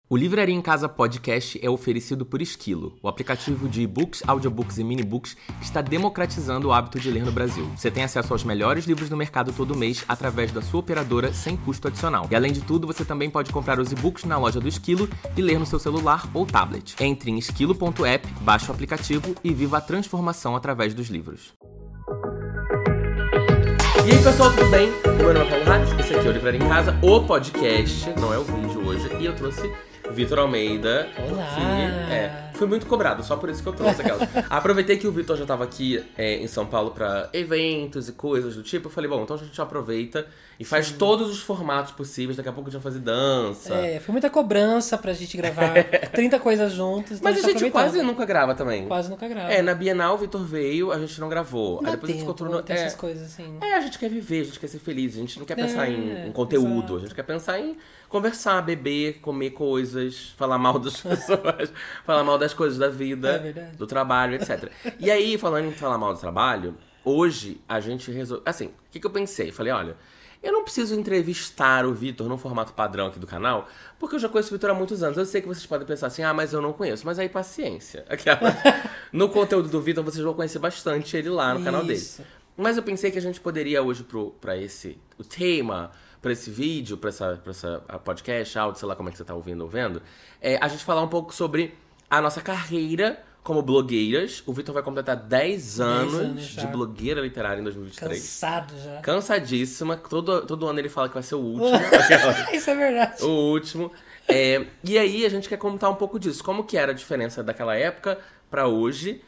O Livraria em Casa Podcast é oferecido por Esquilo, o aplicativo de e-books, audiobooks e mini-books que está democratizando o hábito de ler no Brasil. Você tem acesso aos melhores livros do mercado todo mês através da sua operadora sem custo adicional. E além de tudo, você também pode comprar os e-books na loja do Esquilo e ler no seu celular ou tablet. Entre em esquilo.app, baixe o aplicativo e viva a transformação através dos livros. E aí pessoal, tudo bem? Meu nome é Paulo Hatz, esse aqui é o Livraria em Casa, o podcast, não é o vídeo hoje, e eu trouxe Vitor Almeida. Olá! Que, foi muito cobrado, só por isso que eu trouxe aquela. Aproveitei que o Vitor já tava aqui em São Paulo pra eventos e coisas do tipo. Eu falei, bom, então a gente aproveita e faz todos os formatos possíveis. Daqui a pouco a gente vai fazer dança. Foi muita cobrança pra gente gravar 30 coisas juntos. Então Mas a gente quase nunca grava também. Quase nunca grava. Na Bienal o Vitor veio, a gente não gravou. Aí depois a gente ficou tem essas coisas assim. A gente quer viver, a gente quer ser feliz. A gente não quer pensar em conteúdo. Exato. A gente quer pensar em conversar, beber, comer coisas, falar mal das pessoas, falar mal das coisas da vida, do trabalho, etc. E aí, falando em falar mal do trabalho, hoje a gente resolveu... Assim, o que eu pensei? Falei, olha, eu não preciso entrevistar o Vitor no formato padrão aqui do canal, porque eu já conheço o Vitor há muitos anos. Eu sei que vocês podem pensar assim, mas eu não conheço. Mas aí, paciência. No conteúdo do Vitor, vocês vão conhecer bastante ele lá no canal dele. Mas eu pensei que a gente poderia hoje, o tema... pra esse vídeo, pra essa podcast, áudio, sei lá como é que você tá ouvindo ou vendo, a gente falar um pouco sobre a nossa carreira como blogueiras. O Vitor vai completar 10 anos de blogueira literária em 2023. Cansado já. Cansadíssima. Todo ano ele fala que vai ser o último. Isso é verdade. O último. E aí a gente quer contar um pouco disso. Como que era a diferença daquela época pra hoje.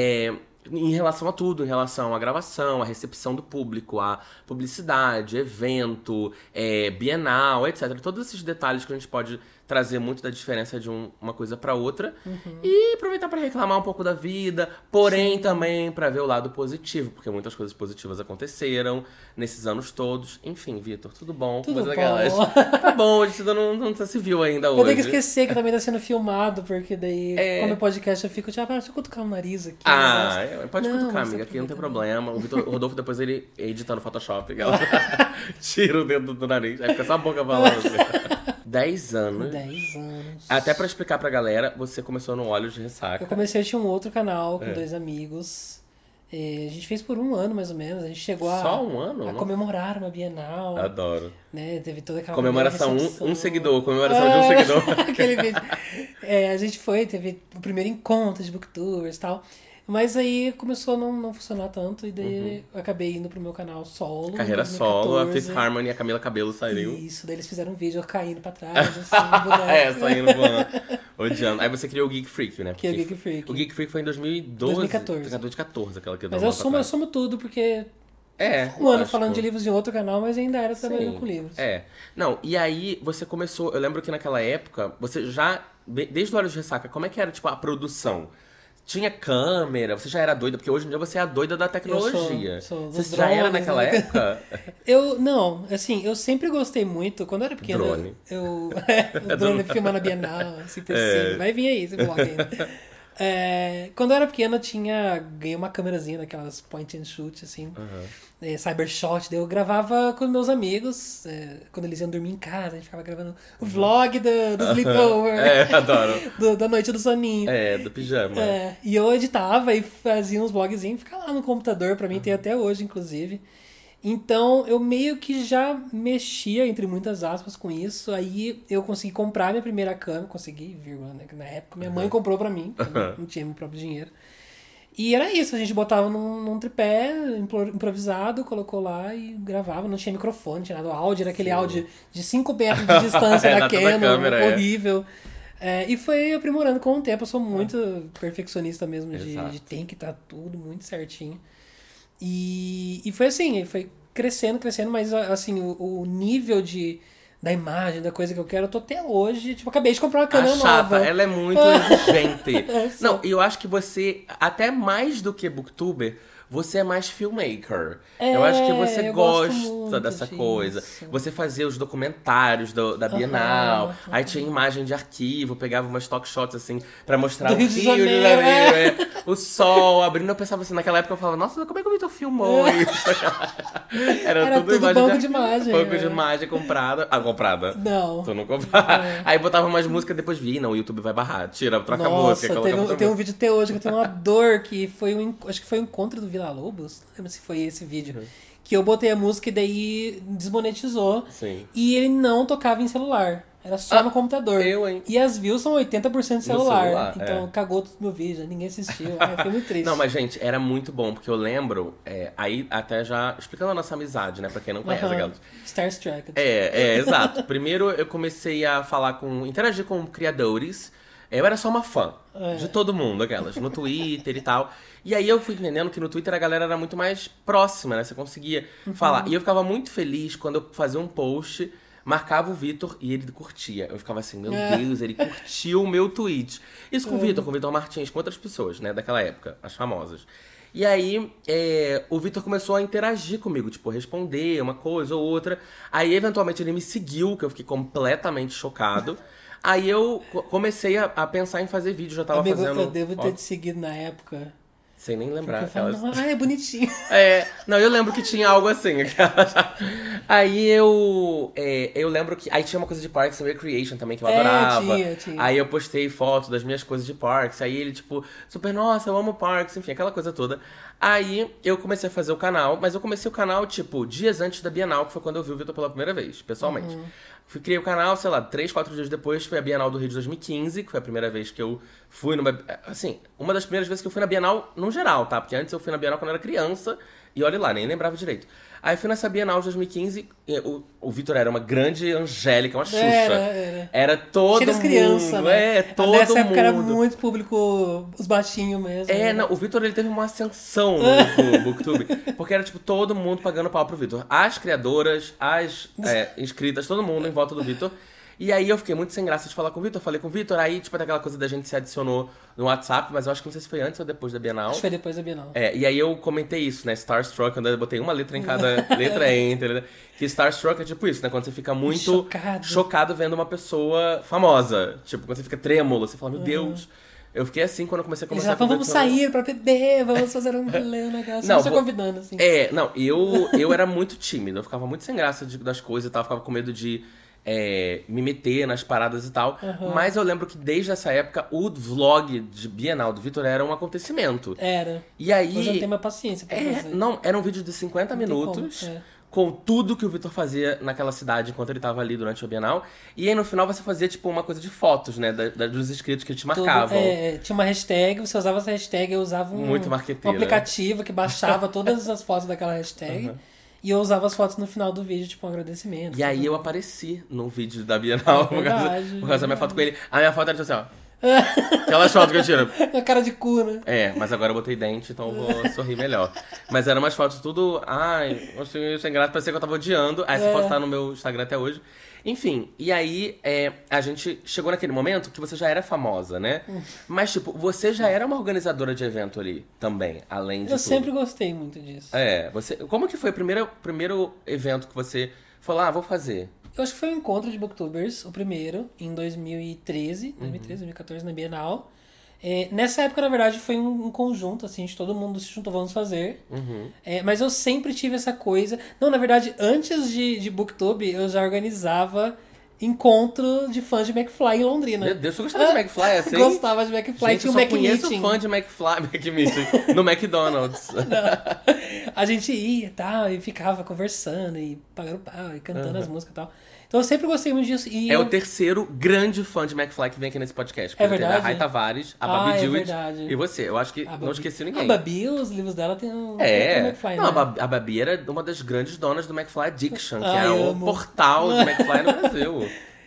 Em relação a tudo, em relação à gravação, à recepção do público, à publicidade, evento, bienal, etc. Todos esses detalhes que a gente pode trazer muito da diferença de uma coisa pra outra. E aproveitar pra reclamar um pouco da vida, porém também pra ver o lado positivo, porque muitas coisas positivas aconteceram nesses anos todos. Enfim, Vitor, tudo bom? Tudo bom. Tá bom, hoje você não se viu ainda hoje. Eu tenho que esquecer que também tá sendo filmado, porque daí, como é podcast, eu fico, deixa eu cutucar o nariz aqui. Pode cutucar, amiga, aqui não tem problema. O Rodolfo depois ele edita no Photoshop, tira o dedo do nariz, aí fica só a boca falando assim. 10 anos. 10 anos. Até pra explicar pra galera, você começou no Olhos de Ressaca. Eu tinha um outro canal com 2 amigos. A gente fez por 1 ano, mais ou menos. A gente chegou Só 1 ano? A comemorar uma Bienal. Adoro. Né? Teve toda aquela comemoração um seguidor. Comemoração de um seguidor. Aquele vídeo. A gente teve o primeiro encontro de booktubers e tal. Mas aí começou a não funcionar tanto, e daí eu acabei indo pro meu canal solo. Carreira solo, a Fifth Harmony e a Camila Cabello saíram. Isso, daí eles fizeram um vídeo caindo pra trás, assim, boneco. Saindo voando, odiando. Aí você criou o Geek Freak, né? Que é o Geek Freak. O Geek Freak foi em 2012. 2014, aquela que eu Mas eu assumo tudo, porque... Um ano falando de livros em outro canal, mas ainda era trabalhando com livros. Não, e aí você começou... Eu lembro que naquela época, você já... Desde o Olhos de Ressaca, como é que era, tipo, a produção? Tinha câmera, você já era doida, porque hoje em dia você é a doida da tecnologia. Eu sou você já era naquela época? Eu sempre gostei muito, quando eu era pequena. Drone. O drone filmando a Bienal, assim, por cima. Vai vir aí esse vlog ainda. Quando eu era pequena, ganhei uma câmerazinha daquelas point and shoot, assim, Cybershot. Daí eu gravava com meus amigos, quando eles iam dormir em casa, a gente ficava gravando o vlog do sleepover. Adoro. Da noite do soninho. Do pijama. E eu editava e fazia uns vlogzinhos, ficava lá no computador, pra mim tem até hoje, inclusive. Então, eu meio que já mexia, entre muitas aspas, com isso. Aí eu consegui comprar minha primeira câmera. Consegui, vírgula, né? Na época minha mãe comprou pra mim. Não tinha meu próprio dinheiro. E era isso, a gente botava num tripé improvisado, colocou lá e gravava. Não tinha microfone, não tinha nada. O áudio era aquele áudio de 5 metros de distância da Canon, câmera, horrível. E foi aprimorando com o tempo. Eu sou muito perfeccionista mesmo, de tem que estar tudo muito certinho. E foi assim, foi crescendo, mas assim, o nível da imagem, da coisa que eu quero, eu tô até hoje, tipo, acabei de comprar uma câmera nova. Ela é muito exigente. Não, e eu acho que você, até mais do que booktuber, você é mais filmmaker. Eu acho que você gosta dessa coisa. Você fazia os documentários da Bienal, aí tinha imagem de arquivo, pegava umas stock shots assim pra mostrar o Rio de Janeiro, o sol abrindo. Eu pensava assim, naquela época eu falava, nossa, como é que o Vitor filmou isso? Era tudo banco de imagem. Banco de imagem comprada. Ah, comprada? Não. Tu não comprava. Aí botava umas músicas, depois vi, não, o YouTube vai barrar. Tira, troca a música. Tem um vídeo até hoje que eu tenho uma dor, que foi acho que foi um encontro do Vila Lobos. Não lembro se foi esse vídeo. Que eu botei a música e daí desmonetizou. Sim. E ele não tocava em celular. Era só no computador. E as views são 80% celular. Então cagou todo o meu vídeo, ninguém assistiu. Fiquei muito triste. Não, mas gente, era muito bom, porque eu lembro, aí até já explicando a nossa amizade, né, pra quem não conhece aquelas. Starstruck. Exato. Primeiro eu comecei a interagir com criadores. Eu era só uma fã de todo mundo, aquelas, no Twitter e tal. E aí eu fui entendendo que no Twitter a galera era muito mais próxima, né? Você conseguia falar. E eu ficava muito feliz quando eu fazia um post, marcava o Vitor e ele curtia. Eu ficava assim, meu Deus, ele curtiu o meu tweet. Isso com o Vitor Martins, com outras pessoas, né, daquela época, as famosas. E aí, o Vitor começou a interagir comigo, tipo, responder uma coisa ou outra. Aí, eventualmente, ele me seguiu, que eu fiquei completamente chocado. Aí eu comecei a pensar em fazer vídeo, já tava fazendo... eu devo ter te seguido na época. Sem nem lembrar. É bonitinho. Não, eu lembro que tinha algo assim. Aí eu lembro que... Aí tinha uma coisa de Parks and Recreation também, que eu adorava. Tinha. Aí eu postei foto das minhas coisas de Parks. Aí ele, tipo, super, nossa, eu amo Parks. Enfim, aquela coisa toda. Aí eu comecei a fazer o canal. Mas eu comecei o canal, tipo, dias antes da Bienal, que foi quando eu vi o Vitor pela primeira vez, pessoalmente. Criei o canal, sei lá, 3, 4 dias depois, foi a Bienal do Rio de 2015, que foi a primeira vez que eu fui numa... Assim, uma das primeiras vezes que eu fui na Bienal, no geral, tá? Porque antes eu fui na Bienal quando eu era criança, e olha lá, nem lembrava direito. Aí fui nessa Bienal de 2015, o Vitor era uma grande Angélica, uma Xuxa. Era todo mundo. Criança, né? Todo nessa mundo. época era muito público, os baixinhos mesmo. Não, o Vitor, ele teve uma ascensão no Booktube, porque era, tipo, todo mundo pagando pau pro Vitor. As criadoras, as inscritas, todo mundo em volta do Vitor. E aí eu fiquei muito sem graça de falar com o Vitor. Falei com o Vitor, aí, tipo, daquela coisa da gente se adicionou no WhatsApp, mas eu acho que não sei se foi antes ou depois da Bienal. Acho que foi depois da Bienal. E aí eu comentei isso, né? Starstruck, quando eu botei uma letra em cada letra entre. Que Starstruck é tipo isso, né? Quando você fica muito chocado vendo uma pessoa famosa. Tipo, quando você fica trêmulo, você fala, meu Deus. Eu fiquei assim quando eu comecei a conversar com o Vitor. Vamos sair pra beber, vamos fazer um negócio. Não, você convidando, assim. Eu era muito tímido. Eu ficava muito sem graça das coisas e tal. Ficava com medo de me meter nas paradas e tal. Mas eu lembro que desde essa época o vlog de Bienal do Vitor era um acontecimento. Era. E aí... Mas eu não tenho mais paciência pra fazer. Não, era um vídeo de 50 minutos com tudo que o Vitor fazia naquela cidade enquanto ele tava ali durante a Bienal. E aí no final você fazia tipo uma coisa de fotos, né? Dos inscritos que te marcavam. Tinha uma hashtag, você usava essa hashtag, eu usava um aplicativo que baixava todas as fotos daquela hashtag. E eu usava as fotos no final do vídeo, tipo, um agradecimento. E aí eu apareci no vídeo da Bienal por causa da minha foto com ele. A minha foto era tipo assim, ó. Aquelas fotos que eu tiro. A cara de cu, né? Mas agora eu botei dente, então eu vou sorrir melhor. Mas eram umas fotos tudo... Ai, sem graça, parecia que eu tava odiando. Aí essa foto tá no meu Instagram até hoje. Enfim, e aí a gente chegou naquele momento que você já era famosa, né? Mas, tipo, você já era uma organizadora de evento ali também, além de tudo. Eu sempre gostei muito disso. Como que foi o primeiro evento que você falou, vou fazer? Eu acho que foi um encontro de Booktubers, o primeiro, em 2014, na Bienal. Nessa época, na verdade, foi um conjunto, assim, de todo mundo se juntou, vamos fazer. Mas eu sempre tive essa coisa... Não, na verdade, antes de Booktube, eu já organizava encontro de fãs de McFly em Londrina. Meu Deus, você gostava de McFly assim? Gostava de McFly, gente, tinha um Mac Meeting. Eu só conheço fã de McFly, no McDonald's. Não. A gente ia e tal, e ficava conversando, e pagando pau, e cantando as músicas e tal. Então eu sempre gostei muito disso. E o terceiro grande fã de McFly que vem aqui nesse podcast. É verdade? A Rai Tavares, a Babi Dewitt e você. Eu acho que não esqueci ninguém. A Babi, os livros dela tem um McFly, não, né? A Babi era uma das grandes donas do McFly Addiction, que é o portal de McFly no Brasil.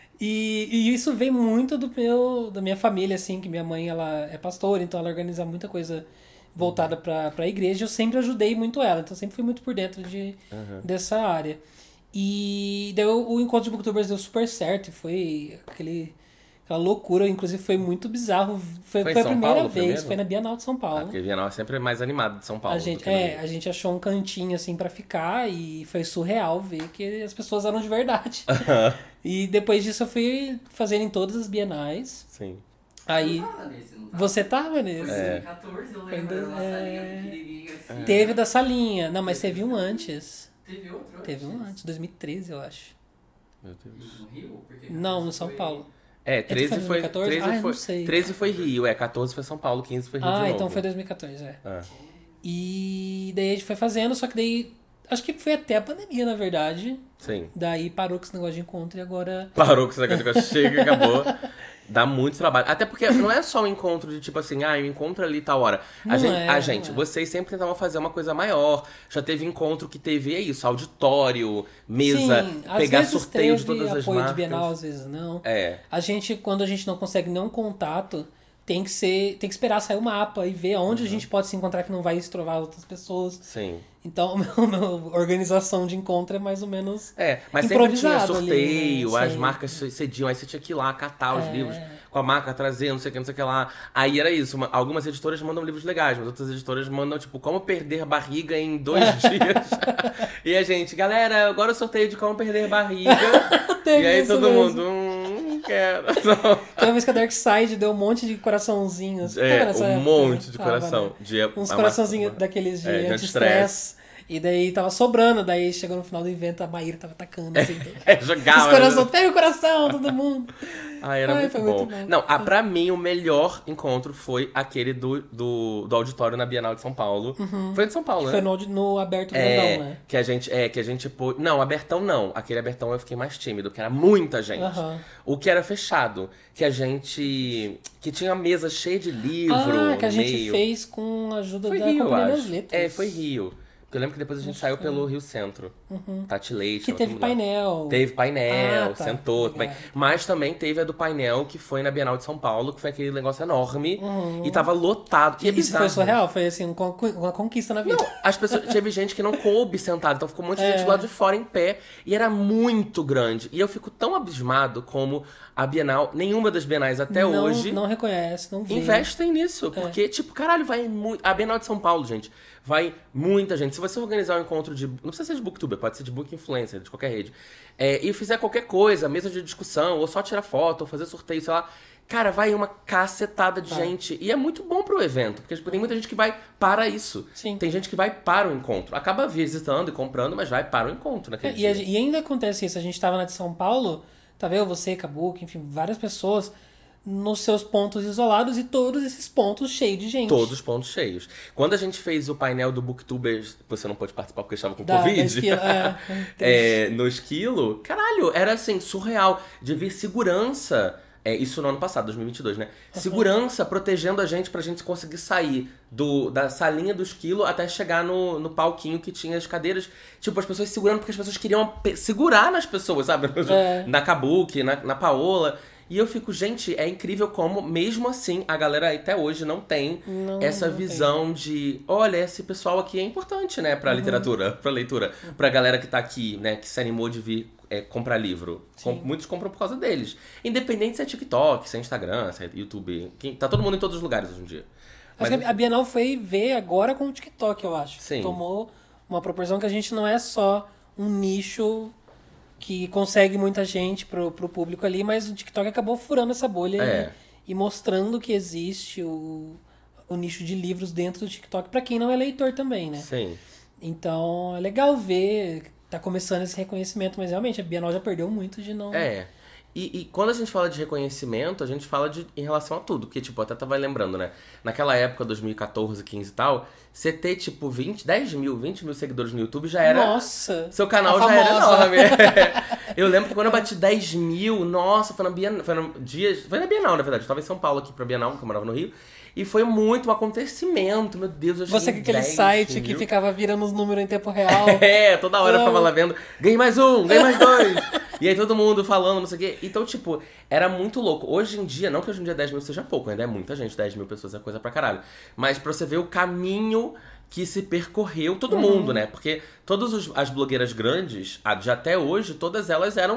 E isso vem muito da minha família, assim, que minha mãe, ela é pastora, então ela organiza muita coisa voltada pra igreja. Eu sempre ajudei muito ela, então sempre fui muito por dentro dessa área. E daí o encontro de Booktubers deu super certo, e foi aquela loucura. Inclusive foi muito bizarro. Foi a São primeira Paulo, vez, primeiro? foi na Bienal de São Paulo. Porque Bienal é sempre mais animado de São Paulo. A gente achou um cantinho assim pra ficar e foi surreal ver que as pessoas eram de verdade. E depois disso eu fui fazendo em todas as bienais. Sim. Aí Eu tava nesse, não tava? você tava nesse? Foi em 2014, eu lembro, era uma salinha pequenininha assim. Teve da salinha. Não, mas teve um antes. Teve outro Teve um antes, 2013, eu acho. Meu Deus. No Rio? Porque Não, no São Paulo. 13 foi 2014? 13 Ah, eu foi, não sei. 13 foi Rio, 14 foi São Paulo, 15 foi Rio de novo. Então foi 2014, Ah. E daí a gente foi fazendo, só que daí... Acho que foi até a pandemia, na verdade. Sim. Daí parou com esse negócio de encontro e agora... Parou com esse negócio, chega e acabou. Dá muito trabalho. Até porque não é só um encontro de tipo assim, eu encontro ali tal hora. Vocês sempre tentavam fazer uma coisa maior. Já teve encontro que teve, isso, auditório, mesa, Sim, pegar às vezes sorteio de teve todas as apoio marcas. de Bienal, às vezes não. É. Quando a gente não consegue nenhum contato, tem que esperar sair o mapa e ver onde a gente pode se encontrar que não vai estrovar outras pessoas. Sim. Então, a minha organização de encontro é mais ou menos mas sempre tinha improvisado sorteio, ali, né? as Sim. marcas cediam, aí você tinha que ir lá catar os livros com a marca, trazer, não sei o que lá. Aí era isso, algumas editoras mandam livros legais, mas outras editoras mandam, tipo, como perder barriga em 2 dias. E a gente, galera, agora o sorteio de como perder barriga. E aí todo mundo, não quero. Não. Tem uma vez que a Dark Side deu um monte de coraçãozinhos. Monte de coração. Né? Uns coraçãozinhos daqueles de anti-stress. E daí tava sobrando, daí chegou no final do evento, a Maíra tava atacando, assim. Jogava. Os corações, pega o coração, todo mundo. Era muito bom. Não, pra mim, o melhor encontro foi aquele do auditório na Bienal de São Paulo. Foi de São Paulo, né? Foi no aberto grandão, né? Que a gente pôs... Não, abertão não. Aquele abertão eu fiquei mais tímido, porque era muita gente. O que era fechado, que tinha mesa cheia de livro que a gente fez com a ajuda da Rio, Companhia das Letras. Foi Rio. Eu lembro que depois a gente saiu pelo Rio Centro. Tati Leite. Que teve painel. Teve painel, tá. sentou também. Mas também teve a do painel, que foi na Bienal de São Paulo, que foi aquele negócio enorme. E tava lotado. E isso foi surreal? Foi assim, uma conquista na vida. Não, as pessoas... Teve gente que não coube sentada, então ficou um monte de gente lá de fora em pé. E era muito grande. E eu fico tão abismado como a Bienal, nenhuma das Bienais até hoje... Não reconhece, não vê. Investem nisso. Porque, tipo, caralho, vai muito... A Bienal de São Paulo, gente, vai muita gente. Se você organizar um encontro de... Não precisa ser de booktuber, pode ser de book influencer, de qualquer rede. E fizer qualquer coisa, mesa de discussão, ou só tirar foto, ou fazer sorteio, sei lá. Cara, vai uma cacetada de gente. E é muito bom pro evento, porque tipo, tem muita gente que vai para isso. Sim. Tem gente que vai para o encontro. Acaba visitando e comprando, mas vai para o encontro naquele dia. E ainda acontece isso. A gente tava na de São Paulo, tá vendo? Você, Kabuki, enfim, várias pessoas nos seus pontos isolados e todos esses pontos cheios de gente. Todos os pontos cheios. Quando a gente fez o painel do Booktubers, você não pôde participar porque estava com Covid. No Esquilo, caralho, era assim, surreal. De ver segurança. Isso no ano passado, 2022, né? Segurança protegendo a gente pra gente conseguir sair da salinha do Esquilo até chegar no palquinho que tinha as cadeiras. Tipo, as pessoas segurando porque as pessoas queriam segurar nas pessoas, sabe? Na Kabuki, na Paola. E eu fico, gente, é incrível como, mesmo assim, a galera até hoje não tem essa visão de... Olha, esse pessoal aqui é importante, né? Pra literatura, pra leitura. Pra galera que tá aqui, né? Que se animou de vir comprar livro. Muitos compram por causa deles. Independente se é TikTok, se é Instagram, se é YouTube. Tá todo mundo em todos os lugares hoje em dia. Acho que a Bienal foi ver agora com o TikTok, eu acho. Sim. Tomou uma proporção que a gente não é só um nicho... que consegue muita gente pro público ali, mas o TikTok acabou furando essa bolha e mostrando que existe o nicho de livros dentro do TikTok pra quem não é leitor também, né? Sim. Então é legal ver, tá começando esse reconhecimento, mas realmente a Bienal já perdeu muito de não... E quando a gente fala de reconhecimento, a gente fala em relação a tudo. Porque, tipo, até tava lembrando, né? Naquela época, 2014, 15 e tal, você ter, tipo, 20 mil seguidores no YouTube já era... Nossa! Seu canal já era enorme. Eu lembro que quando eu bati 10 mil, nossa, foi na Bienal, foi na Bienal, na verdade. Eu tava em São Paulo aqui pra Bienal, que eu morava no Rio. E foi muito um acontecimento, meu Deus, eu Você com aquele site que ficava virando os números em tempo real. Toda hora eu ficava lá vendo, ganhei mais um, ganhei mais dois. E aí todo mundo falando, não sei o quê. Então, tipo, era muito louco. Hoje em dia, não que hoje em dia 10 mil seja pouco, ainda é muita gente, 10 mil pessoas é coisa pra caralho. Mas pra você ver o caminho que se percorreu todo mundo, né? Porque todas as blogueiras grandes, de até hoje, todas elas eram...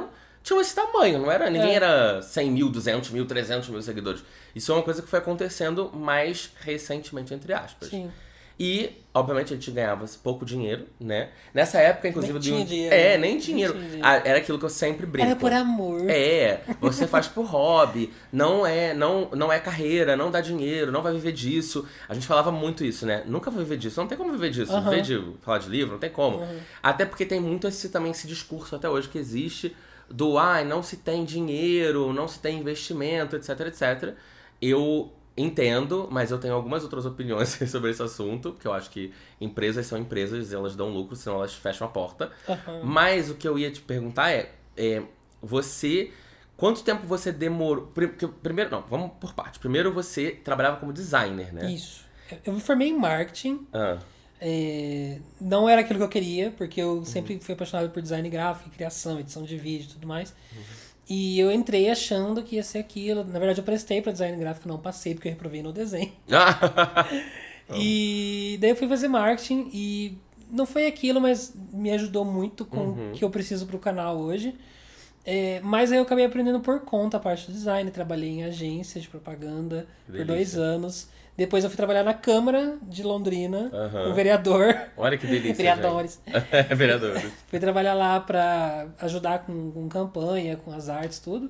tinham esse tamanho, não era? Ninguém era 100 mil, 200 mil, 300 mil seguidores. Isso é uma coisa que foi acontecendo mais recentemente, entre aspas. Sim. E, obviamente, a gente ganhava pouco dinheiro, né? Nessa época, inclusive... Nem tinha dinheiro. Nem dinheiro. Era aquilo que eu sempre brinco. Era por amor. Você faz por hobby, não é carreira, não dá dinheiro, não vai viver disso. A gente falava muito isso, né? Nunca vai viver disso, não tem como viver disso. Viver de falar de livro, não tem como. Até porque tem muito também esse discurso até hoje que existe do, não se tem dinheiro, não se tem investimento, etc, etc. Eu entendo, mas eu tenho algumas outras opiniões sobre esse assunto, porque eu acho que empresas são empresas, elas dão lucro, senão elas fecham a porta. Mas o que eu ia te perguntar você... Quanto tempo você demorou... Primeiro, não, vamos por parte. Primeiro você trabalhava como designer, né? Isso. Eu me formei em marketing. Não era aquilo que eu queria, porque eu sempre fui apaixonado por design gráfico, criação, edição de vídeo e tudo mais. E eu entrei achando que ia ser aquilo. Na verdade, eu prestei para design gráfico, não passei, porque eu reprovei no desenho. E daí eu fui fazer marketing e não foi aquilo, mas me ajudou muito com o que eu preciso pro canal hoje. Mas aí eu acabei aprendendo por conta a parte do design. Trabalhei em agência de propaganda por 2 anos. Depois eu fui trabalhar na Câmara de Londrina, com vereador. Olha que delícia, vereadores. Vereadores. Fui trabalhar lá pra ajudar com campanha, com as artes, tudo.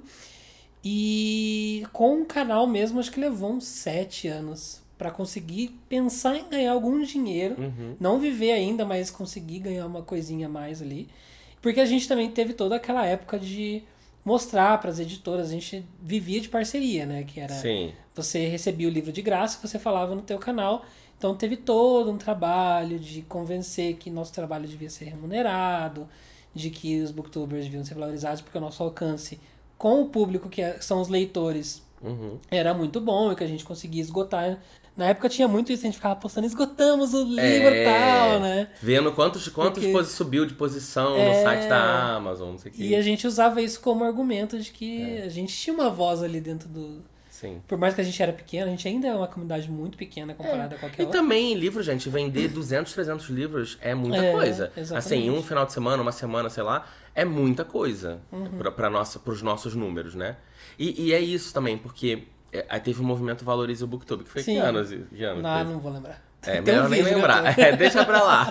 E com o canal mesmo, acho que levou uns 7 anos pra conseguir pensar em ganhar algum dinheiro. Não viver ainda, mas conseguir ganhar uma coisinha a mais ali. Porque a gente também teve toda aquela época de mostrar para as editoras, a gente vivia de parceria, né? Que era você recebia o livro de graça que você falava no teu canal. Então teve todo um trabalho de convencer que nosso trabalho devia ser remunerado, de que os booktubers deviam ser valorizados, porque o nosso alcance com o público, que são os leitores, era muito bom e que a gente conseguia esgotar. Na época tinha muito isso, a gente ficava postando, esgotamos o livro e tal, né? Vendo quantos subiu de posição no site da Amazon, não sei o que. E a gente usava isso como argumento de que a gente tinha uma voz ali dentro do... Sim. Por mais que a gente era pequeno, a gente ainda é uma comunidade muito pequena comparada a qualquer outra. E também livro, gente, vender 200, 300 livros é muita coisa. Exatamente. Assim, um final de semana, uma semana, sei lá, é muita coisa pros nossos números, né? E é isso também, porque... Aí teve o movimento Valorize o Booktube, que foi que anos? Não vou lembrar. Melhor nem lembrar. Deixa pra lá.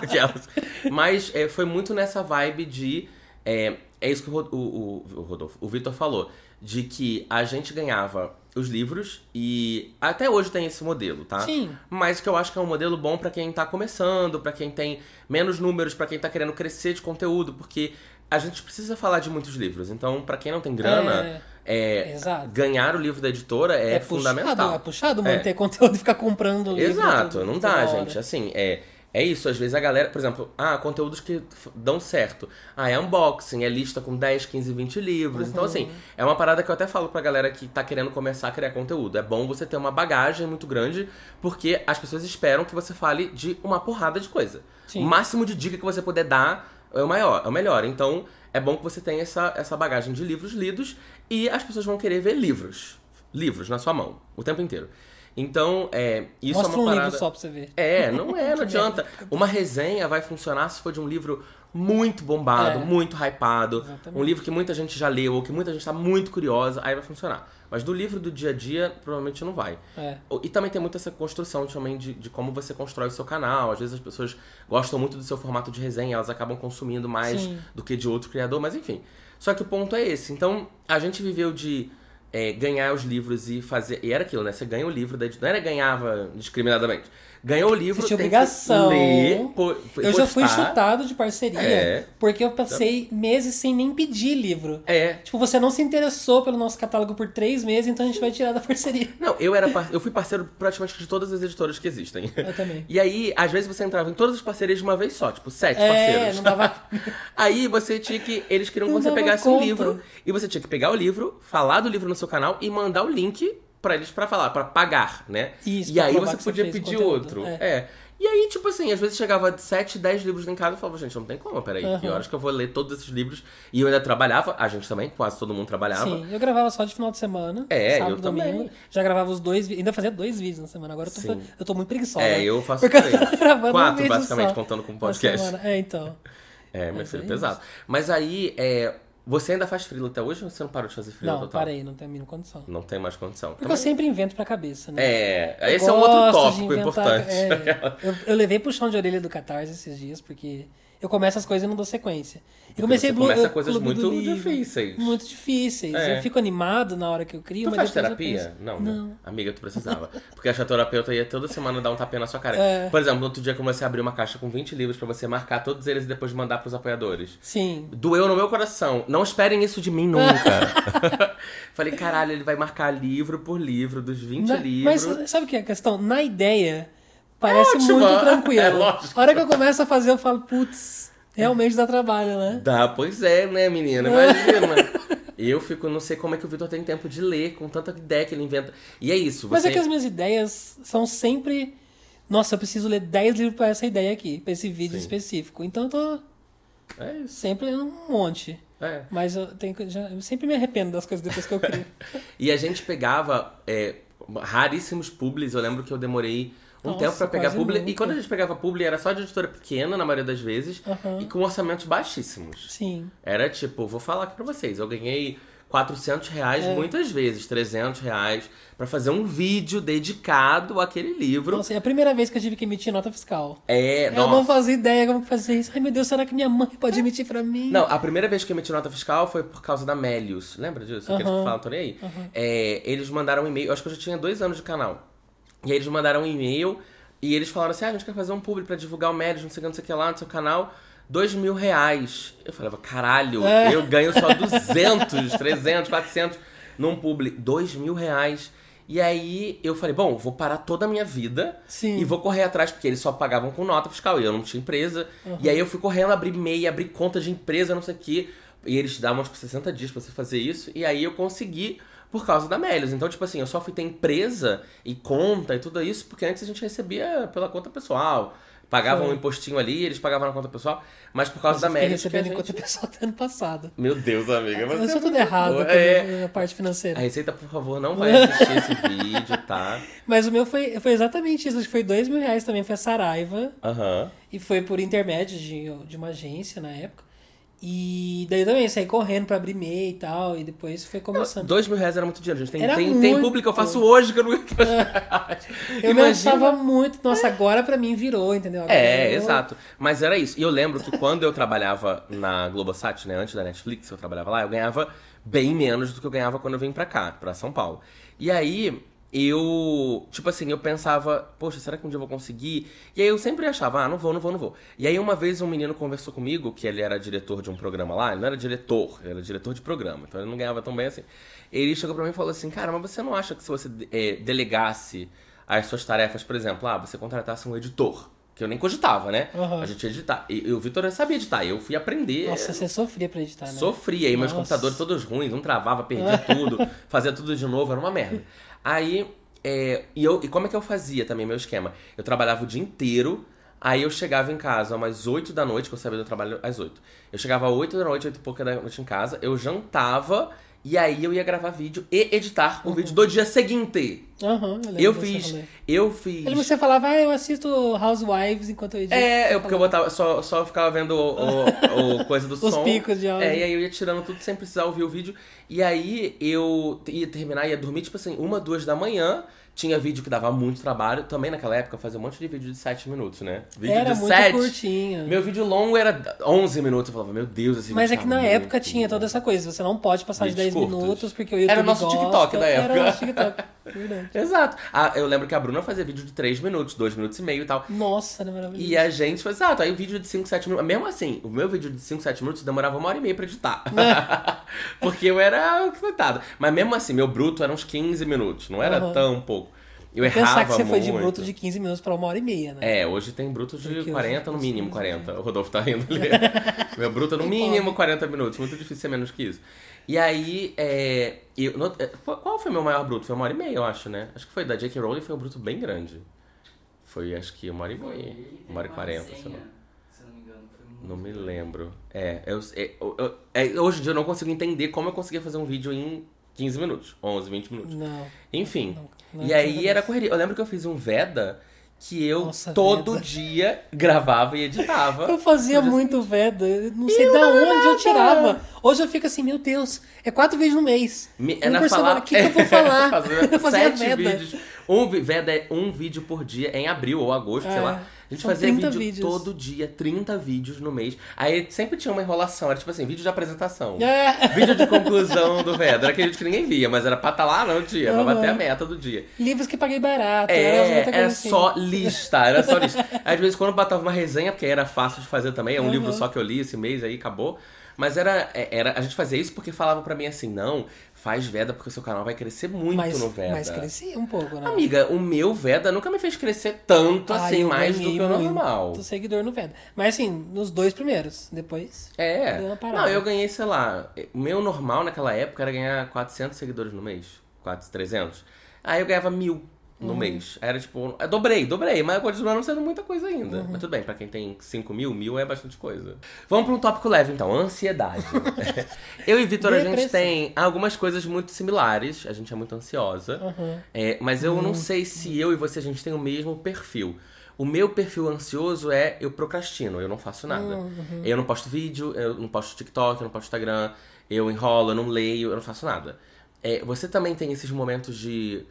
Mas foi muito nessa vibe de... É isso que o Vitor falou. De que a gente ganhava os livros e até hoje tem esse modelo, tá? Sim. Mas que eu acho que é um modelo bom pra quem tá começando, pra quem tem menos números, pra quem tá querendo crescer de conteúdo, porque a gente precisa falar de muitos livros. Então, pra quem não tem grana... ganhar o livro da editora é fundamental. É puxado manter conteúdo e ficar comprando livro. Exato, não dá, gente. Assim, é isso. Às vezes a galera, por exemplo, conteúdos que dão certo. É unboxing, é lista com 10, 15, 20 livros. Então, assim, é uma parada que eu até falo pra galera que tá querendo começar a criar conteúdo. É bom você ter uma bagagem muito grande, porque as pessoas esperam que você fale de uma porrada de coisa. Sim. O máximo de dica que você puder dar é o melhor. Então, é bom que você tenha essa bagagem de livros lidos e as pessoas vão querer ver livros na sua mão, o tempo inteiro. Então, isso Mostra é uma parada... livro só pra você ver. Não adianta. Uma resenha vai funcionar se for de um livro muito bombado, muito hypado, Exatamente. um livro que muita gente já leu ou que muita gente tá muito curiosa, aí vai funcionar. Mas do livro do dia a dia, provavelmente não vai. E também tem muito essa construção também de como você constrói o seu canal. Às vezes as pessoas gostam muito do seu formato de resenha, elas acabam consumindo mais do que de outro criador, mas enfim. Só que o ponto é esse. Então, a gente viveu de ganhar os livros e fazer... E era aquilo, né? Você ganha o livro da editora. Não era ganhava discriminadamente. Ganhou o livro, você tinha tem obrigação. que ler, eu já fui chutado de parceria, porque eu passei meses sem nem pedir livro. Tipo, você não se interessou pelo nosso catálogo por 3 meses, então a gente vai tirar da parceria. Não, eu fui parceiro praticamente de todas as editoras que existem. Eu também. E aí, às vezes você entrava em todas as parcerias de uma vez só, tipo 7 parceiros. Não dava... Aí você tinha que... Eles queriam que você pegasse um livro, e você tinha que pegar o livro, falar do livro no seu canal e mandar o link pra eles pra falar, pra pagar, né? Isso, e aí você podia pedir outro. E aí, tipo assim, às vezes chegava 7, 10 livros em casa e falava, gente, não tem como, peraí, que horas que eu vou ler todos esses livros? E eu ainda trabalhava, a gente também, quase todo mundo trabalhava. Sim, eu gravava só de final de semana, sábado, eu domingo. também. Já gravava os 2, ainda fazia 2 vídeos na semana, agora eu tô muito preguiçosa. Eu faço porque 3. Eu tô gravando 4, um basicamente, só contando com o podcast. então. Meu filho, pesado. Mas aí, Você ainda faz freela até hoje ou você não parou de fazer freela Não, total? parei, não tenho a mínima condição. Não tem mais condição. Porque Também... eu sempre invento pra cabeça, né? Esse é um outro tópico inventar, importante. Eu levei puxão de orelha do Catarse esses dias, porque eu começo as coisas e não dou sequência. Você começa coisas muito difíceis. Muito difíceis. Eu fico animado na hora que eu crio, mas faz terapia? Não. Amiga, tu precisava. Porque a terapeuta ia toda semana dar um tapinha na sua cara. Por exemplo, no outro dia, como você abriu uma caixa com 20 livros pra você marcar todos eles e depois mandar pros apoiadores. Sim. Doeu no meu coração. Não esperem isso de mim nunca. Falei, caralho, ele vai marcar livro por livro, dos 20 livros. Mas sabe o que é a questão? Na ideia, parece muito tranquilo. A hora que eu começo a fazer, eu falo, putz, realmente dá trabalho, né? Dá, pois é, né, menina? Imagina. Eu fico, não sei como é que o Vitor tem tempo de ler, com tanta ideia que ele inventa. E é isso. Mas é que as minhas ideias são sempre... Nossa, eu preciso ler 10 livros pra essa ideia aqui, pra esse vídeo específico. Então eu tô sempre lendo um monte. Mas eu sempre me arrependo das coisas depois que eu crio. E a gente pegava raríssimos publis. Eu lembro que eu demorei tempo pra pegar publi. E quando a gente pegava publi, era só de editora pequena, na maioria das vezes, e com orçamentos baixíssimos. Sim. Era tipo, vou falar aqui pra vocês, eu ganhei R$400 muitas vezes, R$300, pra fazer um vídeo dedicado àquele livro. Nossa, é a primeira vez que eu tive que emitir nota fiscal. Nossa. Eu não fazia ideia como fazer isso. Ai, meu Deus, será que minha mãe pode emitir pra mim? Não, a primeira vez que eu emiti nota fiscal foi por causa da Melius. Lembra disso? Aqueles que falam, tô nem aí. Eles mandaram um e-mail, acho que eu já tinha 2 anos de canal. E aí eles mandaram um e-mail e eles falaram assim, a gente quer fazer um publi pra divulgar o Melius, não sei o que lá no seu canal. R$2.000. Eu falava, caralho, eu ganho só 200, 300, 400 num publi. R$2.000. E aí eu falei, bom, vou parar toda a minha vida e vou correr atrás, porque eles só pagavam com nota fiscal e eu não tinha empresa. E aí eu fui correndo, abrir MEI, abrir conta de empresa, não sei o quê. E eles davam tipo 60 dias pra você fazer isso. E aí eu consegui por causa da Melius. Então, tipo assim, eu só fui ter empresa e conta e tudo isso, porque antes a gente recebia pela conta pessoal. Pagavam um impostinho ali, eles pagavam na conta pessoal, mas por causa da Melius. Eu recebendo conta pessoal até ano passado. Meu Deus, amiga. Eu sou tudo errado na parte financeira. A Receita, por favor, não vai assistir esse vídeo, tá? Mas o meu foi exatamente isso. Acho que foi R$2.000 também. Foi a Saraiva. E foi por intermédio de uma agência na época. E daí eu também saí correndo pra abrir MEI e tal, e depois foi começando. R$2.000 era muito dinheiro, gente. Muito. Tem público que eu faço hoje que eu não Eu me achava muito. Nossa, agora pra mim virou, entendeu? Agora exato. Mas era isso. E eu lembro que quando eu trabalhava na Globosat, né, antes da Netflix, eu trabalhava lá, eu ganhava bem menos do que eu ganhava quando eu vim pra cá, pra São Paulo. E aí, eu pensava, poxa, será que um dia eu vou conseguir? E aí eu sempre achava, não vou. E aí uma vez um menino conversou comigo, que ele era diretor de um programa lá, ele não era diretor, ele era diretor de programa, então ele não ganhava tão bem assim. Ele chegou pra mim e falou assim, cara, mas você não acha que se você delegasse as suas tarefas, por exemplo, você contratasse um editor? Que eu nem cogitava, né? A gente ia editar. E o Vitor sabia editar, eu fui aprender. Nossa, você sofria pra editar, né? Sofria, aí meus computadores todos ruins, um travava, perdia tudo, fazia tudo de novo, era uma merda. Aí, e como é que eu fazia também, meu esquema? Eu trabalhava o dia inteiro, aí eu chegava em casa umas 8 da noite, que eu sabia do trabalho às 8. Eu chegava às 8 da noite, 8 e pouca da noite em casa, eu jantava, e aí eu ia gravar vídeo e editar o vídeo do dia seguinte. Eu fiz. Você falava, eu assisto Housewives enquanto eu edito. Porque eu botava, só ficava vendo o coisa do som. Os picos de áudio. E aí eu ia tirando tudo sem precisar ouvir o vídeo. E aí eu ia terminar, ia dormir, tipo assim, 1, 2 da manhã. Tinha vídeo que dava muito trabalho. Também naquela época eu fazia um monte de vídeo de 7 minutos, né? Vídeo era de muito 7. curtinho. Meu vídeo longo era 11 minutos. Eu falava, meu Deus, esse vídeo Mas é que na muito época tinha toda essa coisa. Você não pode passar de 10 curtos. Minutos, porque o YouTube era nosso gosta. TikTok da época. Era nosso TikTok, verdade. Exato. Eu lembro que a Bruna fazia vídeo de 3 minutos, 2 minutos e meio e tal. Nossa, era maravilhoso. E a gente fazia, exato, aí o vídeo de 5, 7 minutos. Mesmo assim, o meu vídeo de 5, 7 minutos demorava 1h30 pra editar. Porque eu era coitado. Mas mesmo assim, meu bruto era uns 15 minutos, não era tão pouco. Eu errava pensar que você muito. foi de bruto de 15 minutos pra 1h30, né? Hoje tem bruto de 40, no mínimo 40. O Rodolfo tá rindo ali. Meu bruto no mínimo 40 minutos. Muito difícil ser menos que isso. E aí, qual foi o meu maior bruto? Foi 1h30, eu acho, né? Acho que foi da J.K. Rowling, foi um bruto bem grande. Foi, acho que 1h30, 1h40, sei lá. Não me lembro. Hoje em dia eu não consigo entender como eu conseguia fazer um vídeo em 15 minutos, 11, 20 minutos. Não. Enfim. E aí era correria. Eu lembro que eu fiz um Veda que eu todo dia gravava e editava. Eu fazia muito Veda, eu não sei de onde eu tirava. Hoje eu fico assim, meu Deus, é 4 vídeos no mês. Na falar, o que eu vou falar? Eu fazia 7 vídeos. Veda é 1 vídeo por dia, em abril ou agosto, sei lá. A gente fazia vídeo todo dia, 30 vídeos no mês. Aí sempre tinha uma enrolação, era tipo assim, vídeo de apresentação. Vídeo de conclusão do Veda. Era aquele vídeo que ninguém via, mas era pra estar lá no dia, pra bater a meta do dia. Livros que paguei barato. Era só lista, era só lista. Às vezes quando eu botava uma resenha, porque era fácil de fazer também, é um livro só que eu li esse mês, aí acabou. Mas a gente fazia isso porque falavam pra mim assim, não, faz Veda porque o seu canal vai crescer muito no Veda. Mas crescia um pouco, né? Amiga, o meu Veda nunca me fez crescer tanto assim, mais do que o normal. Muito seguidor no Veda. Mas assim, nos 2 primeiros, depois deu uma parada. Não, eu ganhei, sei lá, o meu normal naquela época era ganhar 400 seguidores no mês, 300. Aí eu ganhava 1.000 no mês. Era tipo, eu dobrei, mas continua não sendo muita coisa ainda. Mas tudo bem, pra quem tem 5.000, 1.000 é bastante coisa. Vamos pra um tópico leve então, ansiedade. Eu e Vitor, a gente tem algumas coisas muito similares, a gente é muito ansiosa. Mas eu não sei se eu e você, a gente tem o mesmo perfil. O meu perfil ansioso é, eu procrastino, eu não faço nada. Eu não posto vídeo, eu não posto TikTok, eu não posto Instagram, eu enrolo, eu não leio, eu não faço nada. Você também tem esses momentos de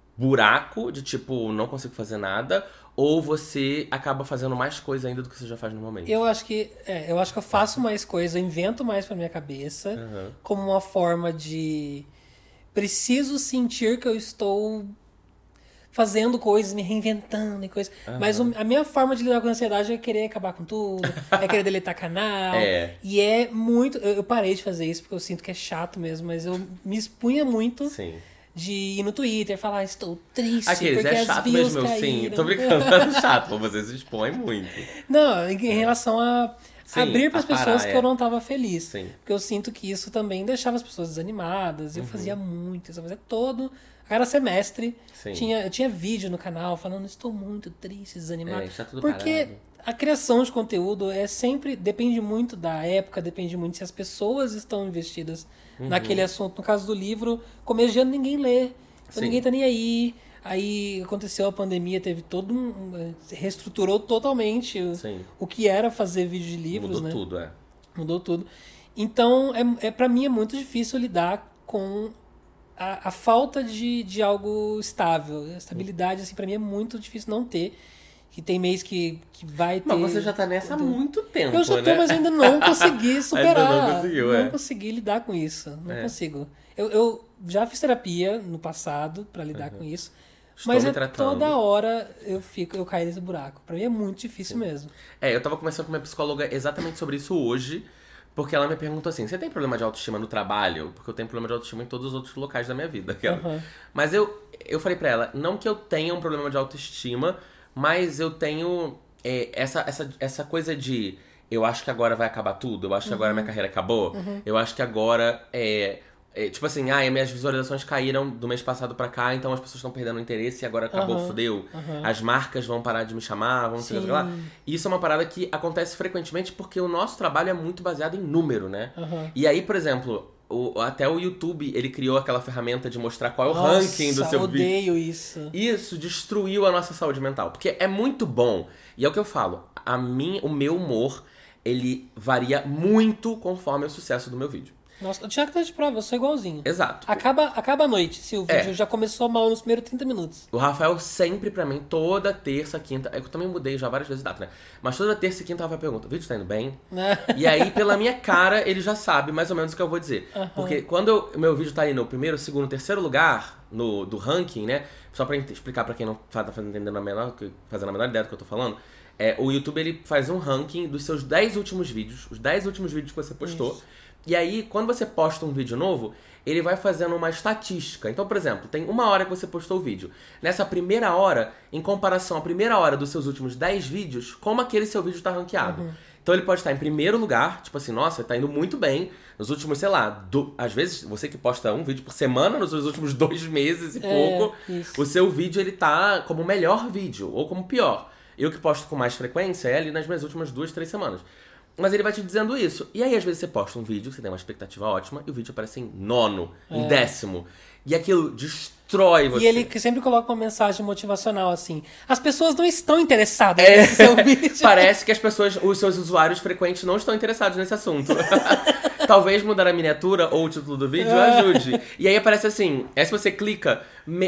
buraco, de tipo, não consigo fazer nada, ou você acaba fazendo mais coisa ainda do que você já faz normalmente? Eu acho que eu faço mais coisa, invento mais pra minha cabeça, como uma forma de preciso sentir que eu estou fazendo coisas, me reinventando e coisas. Mas a minha forma de lidar com a ansiedade é querer acabar com tudo, é querer deletar canal. E é muito... Eu parei de fazer isso porque eu sinto que é chato mesmo, mas eu me expunha muito... Sim. De ir no Twitter e falar, estou triste porque é chato as views mesmo, caíram. sim. Tô brincando, é chato, você se expõe muito. Não, em relação a abrir para as pessoas que eu não estava feliz. Sim. Porque eu sinto que isso também deixava as pessoas desanimadas. Eu fazia muito, eu fazia todo... A cada semestre, eu tinha vídeo no canal falando, estou muito triste, desanimado. Está tudo porque parado. A criação de conteúdo depende muito da época, depende muito se as pessoas estão investidas naquele assunto. No caso do livro, começo de ano ninguém lê, então ninguém tá nem aí. Aí aconteceu a pandemia, teve reestruturou totalmente o que era fazer vídeo de livros, né? Mudou tudo, Mudou tudo. Então, pra mim é muito difícil lidar com a falta de algo estável. A estabilidade, assim, pra mim é muito difícil não ter. Que tem mês que vai ter... Mas você já tá nessa há muito tempo, eu já tô, mas ainda não consegui superar. Ainda não conseguiu, Não consegui lidar com isso. Não consigo. Eu já fiz terapia no passado pra lidar com isso. Mas toda hora eu caio nesse buraco. Pra mim é muito difícil mesmo. Eu tava conversando com minha psicóloga exatamente sobre isso hoje. Porque ela me perguntou assim, você tem problema de autoestima no trabalho? Porque eu tenho problema de autoestima em todos os outros locais da minha vida. Mas eu falei pra ela, não que eu tenha um problema de autoestima... Mas eu tenho essa coisa de... Eu acho que agora vai acabar tudo. Eu acho que agora minha carreira acabou. Eu acho que agora... tipo assim, minhas visualizações caíram do mês passado pra cá. Então as pessoas estão perdendo o interesse. E agora acabou, fudeu. As marcas vão parar de me chamar. Vão sei lá. Isso é uma parada que acontece frequentemente. Porque o nosso trabalho é muito baseado em número, né? E aí, por exemplo... Até o YouTube, ele criou aquela ferramenta de mostrar qual é o ranking do seu vídeo. Eu odeio isso. Isso destruiu a nossa saúde mental. Porque é muito bom. E é o que eu falo. O meu humor, ele varia muito conforme o sucesso do meu vídeo. Nossa, o Thiago tá de prova, eu sou igualzinho. Exato. Acaba a noite, se o vídeo já começou mal nos primeiros 30 minutos. O Rafael sempre pra mim, toda terça, quinta... Eu também mudei já várias vezes de data, né? Mas toda terça e quinta o Rafael pergunta, o vídeo tá indo bem? E aí, pela minha cara, ele já sabe mais ou menos o que eu vou dizer. Porque quando o meu vídeo tá aí no primeiro, segundo, terceiro lugar do ranking, né? Só pra explicar pra quem não tá fazendo a menor ideia do que eu tô falando... o YouTube, ele faz um ranking dos seus 10 últimos vídeos. Os 10 últimos vídeos que você postou. Isso. E aí, quando você posta um vídeo novo, ele vai fazendo uma estatística. Então, por exemplo, tem 1 hora que você postou o vídeo. Nessa primeira hora, em comparação à primeira hora dos seus últimos 10 vídeos, como aquele seu vídeo tá ranqueado. Então ele pode estar em primeiro lugar, tipo assim, nossa, tá indo muito bem. Nos últimos, sei lá, às vezes você que posta um vídeo por semana, nos últimos 2 meses e pouco, o seu vídeo ele tá como o melhor vídeo, ou como pior. Eu que posto com mais frequência é ali nas minhas últimas 2, 3 semanas. Mas ele vai te dizendo isso. E aí, às vezes, você posta um vídeo, você tem uma expectativa ótima, e o vídeo aparece em 9º, em 10º. E aquilo destrói você. E ele sempre coloca uma mensagem motivacional, assim. As pessoas não estão interessadas nesse seu vídeo. Parece que os seus usuários frequentes não estão interessados nesse assunto. Talvez mudar a miniatura ou o título do vídeo ajude. E aí aparece assim, se você clica,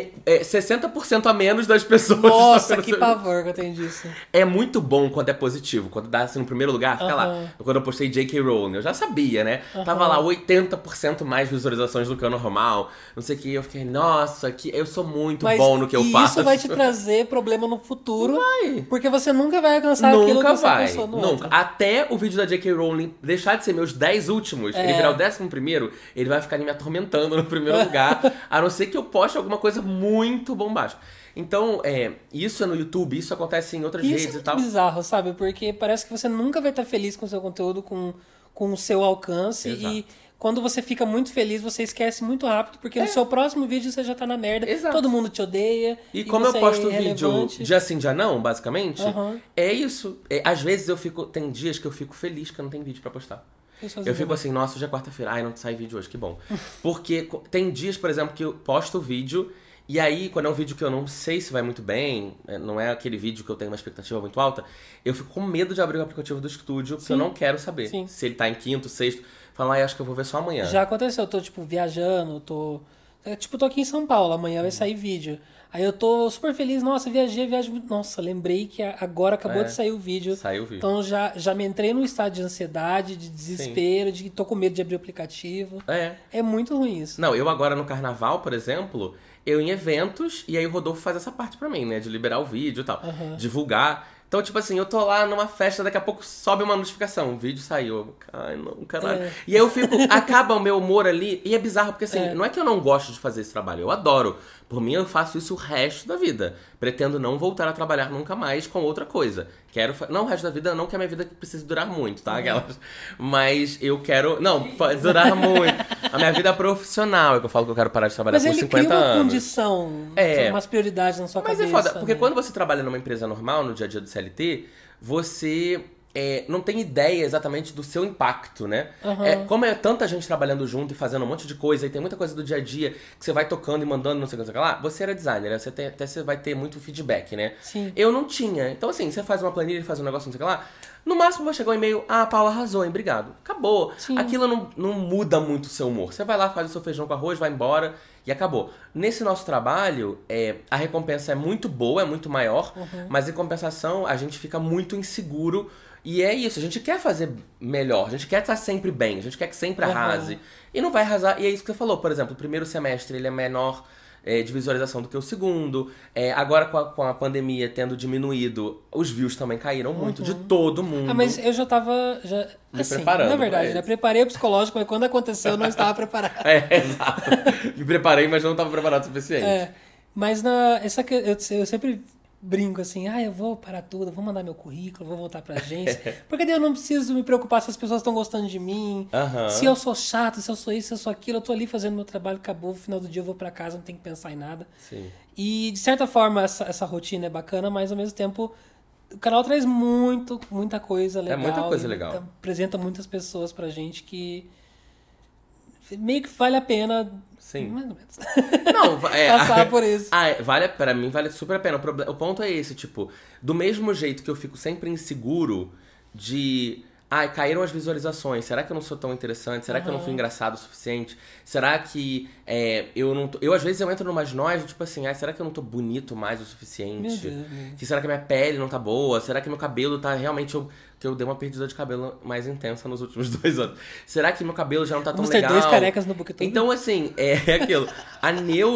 60% a menos das pessoas... Nossa, que pavor que eu tenho disso. É muito bom quando é positivo. Quando dá assim no primeiro lugar, fica lá. Quando eu postei J.K. Rowling, eu já sabia, né? Tava lá 80% mais visualizações do que o normal. Não sei o que. Eu fiquei, nossa, eu sou muito bom no que eu faço. Isso vai te trazer problema no futuro. Vai. Porque você nunca vai alcançar aquilo que você alcançou no outro. Até o vídeo da J.K. Rowling deixar de ser meus 10 últimos, ele virar o 11º, ele vai ficar me atormentando no primeiro lugar. A não ser que eu poste alguma coisa muito bombástica. Então, isso é no YouTube, isso acontece em outras redes e tal. Isso é bizarro, sabe? Porque parece que você nunca vai estar feliz com o seu conteúdo, com o seu alcance. Exato. E quando você fica muito feliz, você esquece muito rápido, porque no seu próximo vídeo você já tá na merda. Exato. Todo mundo te odeia. E como eu posto vídeo dia sim, dia não, basicamente, é isso. Às vezes tem dias que eu fico feliz que eu não tenho vídeo pra postar. Eu fico assim, nossa, hoje é quarta-feira. Ai, não sai vídeo hoje, que bom. Porque tem dias, por exemplo, que eu posto o vídeo e aí, quando é um vídeo que eu não sei se vai muito bem, não é aquele vídeo que eu tenho uma expectativa muito alta, eu fico com medo de abrir o aplicativo do estúdio, porque eu não quero saber. Sim. Se ele tá em quinto, sexto. Falo, acho que eu vou ver só amanhã. Já aconteceu, eu tô, viajando, tô aqui em São Paulo, amanhã vai sair vídeo. Aí eu tô super feliz, nossa, viajei. Nossa, lembrei que agora acabou de sair o vídeo. Saiu o vídeo. Então já me entrei num estado de ansiedade, de desespero, de que tô com medo de abrir o aplicativo. É muito ruim isso. Não, eu agora no carnaval, por exemplo, eu em eventos, e aí o Rodolfo faz essa parte pra mim, né? De liberar o vídeo e tal, divulgar. Então, tipo assim, eu tô lá numa festa, daqui a pouco sobe uma notificação, o vídeo saiu. Ai, não, caralho. E aí eu fico, acaba o meu humor ali, e é bizarro, porque assim, não é que eu não gosto de fazer esse trabalho, eu adoro. Por mim, eu faço isso o resto da vida. Pretendo não voltar a trabalhar nunca mais com outra coisa. Não o resto da vida, não que a minha vida precise durar muito, tá? Mas eu quero... Não, durar muito. A minha vida profissional é que eu falo que eu quero parar de trabalhar com 50 anos. Mas ele cria uma condição, umas prioridades na sua cabeça. Mas é foda, porque quando você trabalha numa empresa normal, no dia a dia do CLT, você... não tem ideia exatamente do seu impacto, né? Como é tanta gente trabalhando junto e fazendo um monte de coisa, e tem muita coisa do dia a dia que você vai tocando e mandando, não sei o que lá. Você era designer, você vai ter muito feedback, né? Sim. Eu não tinha. Então, assim, você faz uma planilha e faz um negócio, não sei o que lá. No máximo vai chegar um e-mail, a Paula arrasou, hein? Obrigado. Acabou. Sim. Aquilo não muda muito o seu humor. Você vai lá, faz o seu feijão com arroz, vai embora e acabou. Nesse nosso trabalho, a recompensa é muito boa, é muito maior, mas em compensação a gente fica muito inseguro. E é isso, a gente quer fazer melhor, a gente quer estar sempre bem, a gente quer que sempre arrase. E não vai arrasar, e é isso que você falou, por exemplo, o primeiro semestre ele é menor de visualização do que o segundo. Agora com a pandemia tendo diminuído, os views também caíram muito, de todo mundo. Mas eu já tava... Me preparando. Na verdade, né? Preparei o psicológico, mas quando aconteceu eu não estava preparado. Exato. Me preparei, mas não estava preparado o suficiente. Mas eu sempre... brinco assim, eu vou parar tudo, vou mandar meu currículo, vou voltar pra agência. Porque daí eu não preciso me preocupar se as pessoas estão gostando de mim, se eu sou chato, se eu sou isso, se eu sou aquilo. Eu tô ali fazendo meu trabalho, acabou, no final do dia eu vou pra casa, não tenho que pensar em nada. Sim. E de certa forma essa rotina é bacana, mas ao mesmo tempo o canal traz muita coisa legal. Muita coisa legal. Apresenta muitas pessoas pra gente que meio que vale a pena. Sim. Mais ou menos. Não, passar por isso. Pra mim vale super a pena. O ponto é esse, tipo, do mesmo jeito que eu fico sempre inseguro de... caíram as visualizações. Será que eu não sou tão interessante? Será que eu não fui engraçado o suficiente? Será que eu não tô... às vezes eu entro numas noias, tipo assim, será que eu não tô bonito mais o suficiente? Meu Deus. Que será que a minha pele não tá boa? Será que meu cabelo tá realmente... que eu dei uma perdida de cabelo mais intensa nos últimos 2 anos. Será que meu cabelo já não tá tão legal? Vamos ter 2 carecas no Booktube. Então, assim, é aquilo. A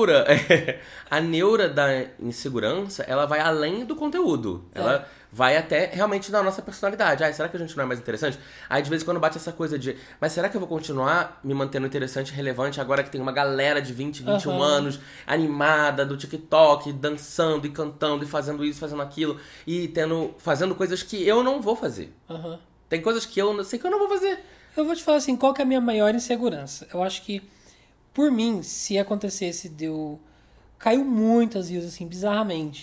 neura da insegurança, ela vai além do conteúdo. Ela vai até realmente da nossa personalidade. Será que a gente não é mais interessante? Aí, de vez em quando, bate essa coisa de... Mas será que eu vou continuar me mantendo interessante e relevante agora que tem uma galera de 20, 21 anos animada do TikTok, dançando e cantando e fazendo isso, fazendo aquilo e fazendo coisas que eu não vou fazer. Tem coisas que eu sei que eu não vou fazer. Eu vou te falar assim, qual que é a minha maior insegurança? Eu acho que, por mim, se acontecesse caiu muitas views, assim, bizarramente.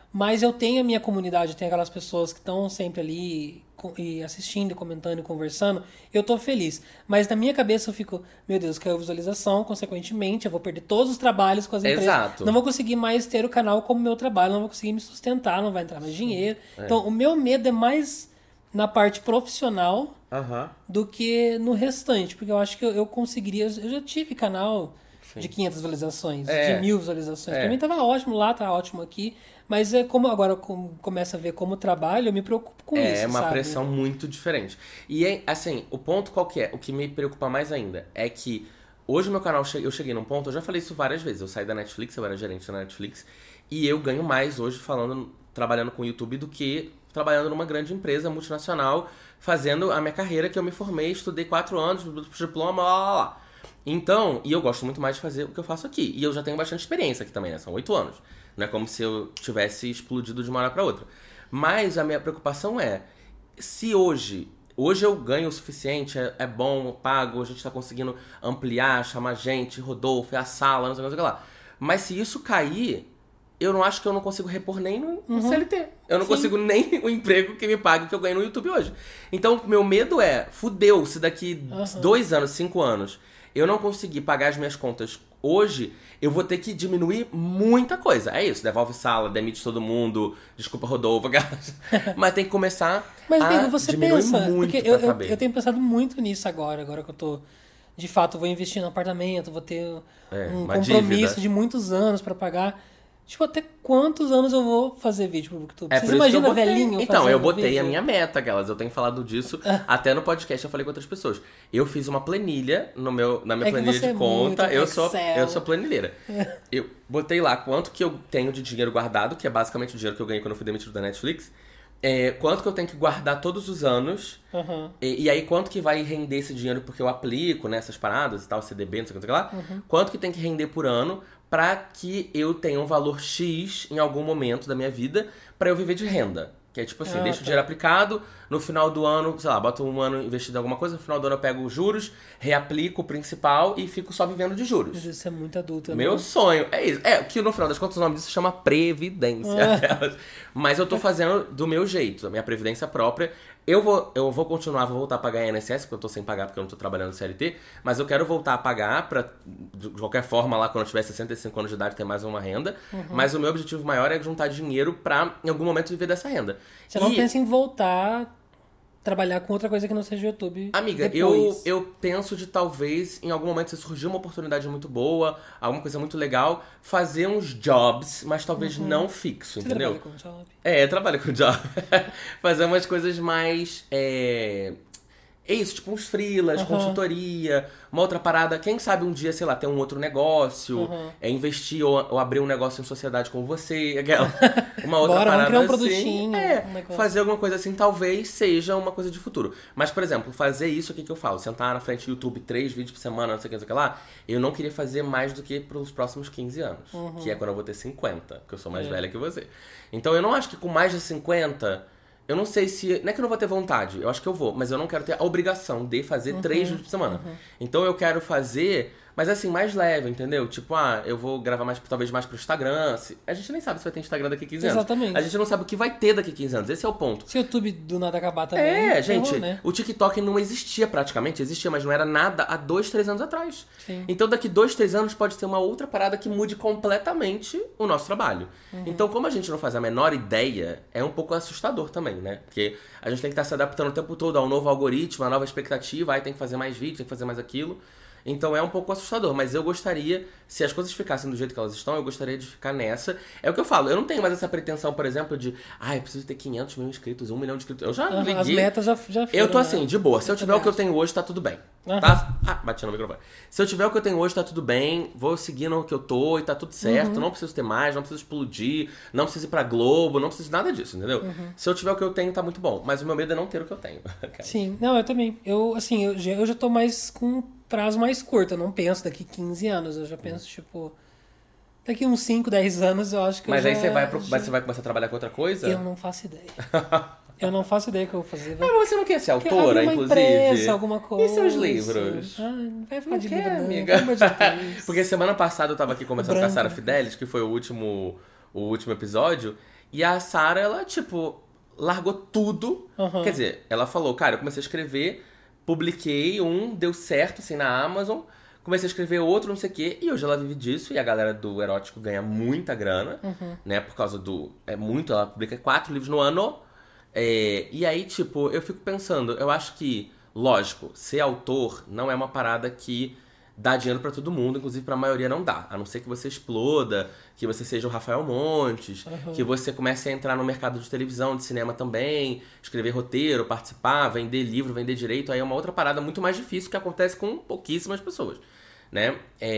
Mas eu tenho a minha comunidade, eu tenho aquelas pessoas que estão sempre ali e assistindo, comentando e conversando. Eu tô feliz. Mas na minha cabeça eu fico, meu Deus, caiu visualização, consequentemente eu vou perder todos os trabalhos com as empresas. Exato. Não vou conseguir mais ter o canal como meu trabalho, não vou conseguir me sustentar, não vai entrar mais dinheiro. Então o meu medo é mais na parte profissional do que no restante. Porque eu acho que eu conseguiria... Eu já tive canal de 500 visualizações, de 1000 visualizações. Pra mim tava ótimo lá, tá ótimo aqui. Mas como agora eu começo a ver como trabalho, eu me preocupo com isso, É uma sabe? pressão muito diferente. E, assim, o ponto qual que é? O que me preocupa mais ainda é que hoje o meu canal, eu cheguei num ponto, eu já falei isso várias vezes, eu saí da Netflix, eu era gerente da Netflix, e eu ganho mais hoje trabalhando com o YouTube do que trabalhando numa grande empresa multinacional, fazendo a minha carreira, que eu me formei, estudei 4 anos, diploma, lá. Então, e eu gosto muito mais de fazer o que eu faço aqui. E eu já tenho bastante experiência aqui também, né? São 8 anos. Não é como se eu tivesse explodido de uma hora pra outra. Mas a minha preocupação é, se hoje eu ganho o suficiente, é bom, eu pago, a gente tá conseguindo ampliar, chamar gente, Rodolfo, é a sala, não sei o que lá. Mas se isso cair, eu não acho que eu não consigo repor nem no CLT. Eu não consigo nem o emprego que me pague que eu ganho no YouTube hoje. Então, meu medo é, fudeu, se daqui 2 anos, 5 anos, eu não conseguir pagar as minhas contas hoje, eu vou ter que diminuir muita coisa. É isso, devolve sala, demite todo mundo, desculpa Rodolfo, mas tem que começar você diminuir pensa, muito porque pra caber. eu tenho pensado muito nisso agora que eu tô, de fato, vou investir no apartamento, vou ter um compromisso dívida de muitos anos pra pagar. Tipo, até quantos anos eu vou fazer vídeo pro YouTube? É Vocês por isso que imaginam eu botei. velhinho Então, eu fazendo botei vídeo? a minha meta, aquelas. Eu tenho falado disso até no podcast, eu falei com outras pessoas. Eu fiz uma planilha na minha planilha você de é conta. muito Eu sou planilheira. Eu botei lá quanto que eu tenho de dinheiro guardado, que é basicamente o dinheiro que eu ganhei quando eu fui demitido da Netflix. Quanto que eu tenho que guardar todos os anos. E aí, quanto que vai render esse dinheiro porque eu aplico nessas paradas e tal, CDB, não sei o que lá. Quanto que tem que render por ano pra que eu tenha um valor X em algum momento da minha vida pra eu viver de renda. Que é tipo assim, deixo o dinheiro aplicado, no final do ano, sei lá, boto um ano investido em alguma coisa, no final do ano eu pego os juros, reaplico o principal e fico só vivendo de juros. Isso é muito adulto, né? Meu sonho é isso. Que no final das contas o nome disso se chama previdência. Mas eu tô fazendo do meu jeito, a minha previdência própria. Eu vou continuar, vou voltar a pagar INSS, porque eu tô sem pagar porque eu não tô trabalhando no CLT, mas eu quero voltar a pagar pra, de qualquer forma, lá quando eu tiver 65 anos de idade, ter mais uma renda. Mas o meu objetivo maior é juntar dinheiro pra, em algum momento, viver dessa renda. Você não pensa em voltar trabalhar com outra coisa que não seja YouTube? Amiga, depois? eu penso de talvez, em algum momento, se surgir uma oportunidade muito boa, alguma coisa muito legal, fazer uns jobs, mas talvez não fixo, Você entendeu? trabalha com job? Eu trabalho com job. Fazer umas coisas mais... É isso, tipo uns freelas, consultoria, uma outra parada. Quem sabe um dia, sei lá, ter um outro negócio, investir ou abrir um negócio em sociedade com você, uma outra Bora, parada vamos criar um assim. produtinho. Fazer alguma coisa assim, talvez seja uma coisa de futuro. Mas, por exemplo, fazer isso, o que eu falo? Sentar na frente do YouTube 3 vídeos por semana, não sei o que lá. Eu não queria fazer mais do que pelos próximos 15 anos. Que é quando eu vou ter 50, porque eu sou mais velha que você. Então eu não acho que com mais de 50... Eu não sei se... Não é que eu não vou ter vontade, eu acho que eu vou. Mas eu não quero ter a obrigação de fazer 3 vídeos por semana. Então eu quero fazer... Mas assim, mais leve, entendeu? Tipo, eu vou gravar talvez mais pro Instagram. A gente nem sabe se vai ter Instagram daqui a 15 anos. Exatamente. A gente não sabe o que vai ter daqui a 15 anos. Esse é o ponto. Se o YouTube do nada acabar também... Gente, né? o TikTok não existia praticamente. Existia, mas não era nada há 2, 3 anos atrás. Sim. Então daqui 2, 3 anos pode ter uma outra parada que mude completamente o nosso trabalho. Então, como a gente não faz a menor ideia, é um pouco assustador também, né? Porque a gente tem que estar se adaptando o tempo todo a um novo algoritmo, a nova expectativa, aí tem que fazer mais vídeo, tem que fazer mais aquilo. Então é um pouco assustador, mas eu gostaria, se as coisas ficassem do jeito que elas estão, eu gostaria de ficar nessa. É o que eu falo, eu não tenho mais essa pretensão, por exemplo, de eu preciso ter 500 mil inscritos, 1 milhão de inscritos. Eu já liguei. As metas já foram, Eu tô assim, de boa. Se eu tiver o que eu tenho hoje, tá tudo bem. Tá? Bati no microfone. Se eu tiver o que eu tenho hoje, tá tudo bem. Vou seguindo o que eu tô e tá tudo certo. Não preciso ter mais, não preciso explodir, não preciso ir pra Globo, não preciso nada disso, entendeu? Se eu tiver o que eu tenho, tá muito bom. Mas o meu medo é não ter o que eu tenho. Sim, não, eu também. Eu já tô mais com prazo mais curto. Eu não penso daqui 15 anos. Eu já penso, tipo... Daqui uns 5, 10 anos eu acho que Mas eu aí já... você vai começar a trabalhar com outra coisa? Eu não faço ideia. Eu não faço ideia o que eu vou fazer. Mas você não quer ser autora, uma inclusive? empresa, alguma coisa. E seus livros? Não vai falar Não de quer, livro, não. amiga? Pelo amor de Deus. Porque semana passada eu tava aqui conversando com a Branco. Sara Fidelis, que foi o último episódio, E a Sarah, ela, tipo, largou tudo. Quer dizer, ela falou, cara, eu comecei a escrever, publiquei deu certo, assim, na Amazon. Comecei a escrever outro, não sei o quê. E hoje ela vive disso. E a galera do erótico ganha muita grana, né? Por causa do... ela publica 4 livros no ano. E aí, tipo, eu fico pensando, eu acho que, lógico, ser autor não é uma parada que dá dinheiro pra todo mundo, inclusive pra maioria não dá. A não ser que você exploda, que você seja o Rafael Montes, que você comece a entrar no mercado de televisão, de cinema também, escrever roteiro, participar, vender livro, vender direito. Aí é uma outra parada muito mais difícil que acontece com pouquíssimas pessoas, né?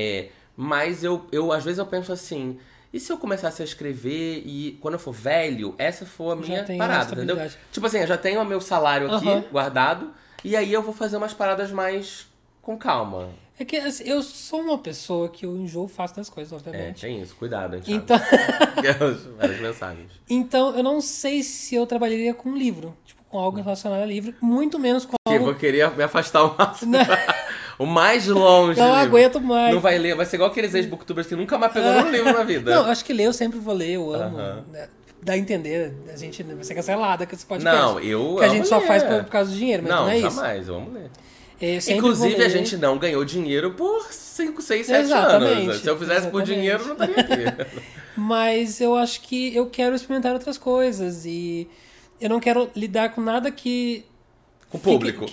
Mas eu às vezes eu penso assim... E se eu começasse a escrever e quando eu for velho, essa for a minha parada, entendeu? Tipo assim, eu já tenho o meu salário aqui guardado, e aí eu vou fazer umas paradas mais com calma. É que assim, eu sou uma pessoa que eu enjoo fácil das coisas, obviamente. Tem isso, cuidado, hein, então... Várias mensagens. Então, eu não sei se eu trabalharia com livro, tipo, com algo relacionado a livro, muito menos com algo... Eu queria me afastar o máximo. O mais longe. Não aguento mais. Não vai ler, vai ser igual aqueles ex-booktubers que nunca mais pegou um livro na vida. Não, acho que ler eu sempre vou ler, eu amo. Dá a entender, a gente vai ser cancelada com esse podcast. Não, eu que a gente só faz por causa do dinheiro, mas não é isso. Não, jamais, eu amo ler. Inclusive, a gente não ganhou dinheiro por 5, 6, 7 anos. Se eu fizesse por dinheiro, não estaria aqui. Mas eu acho que eu quero experimentar outras coisas e eu não quero lidar com nada que... Com o público.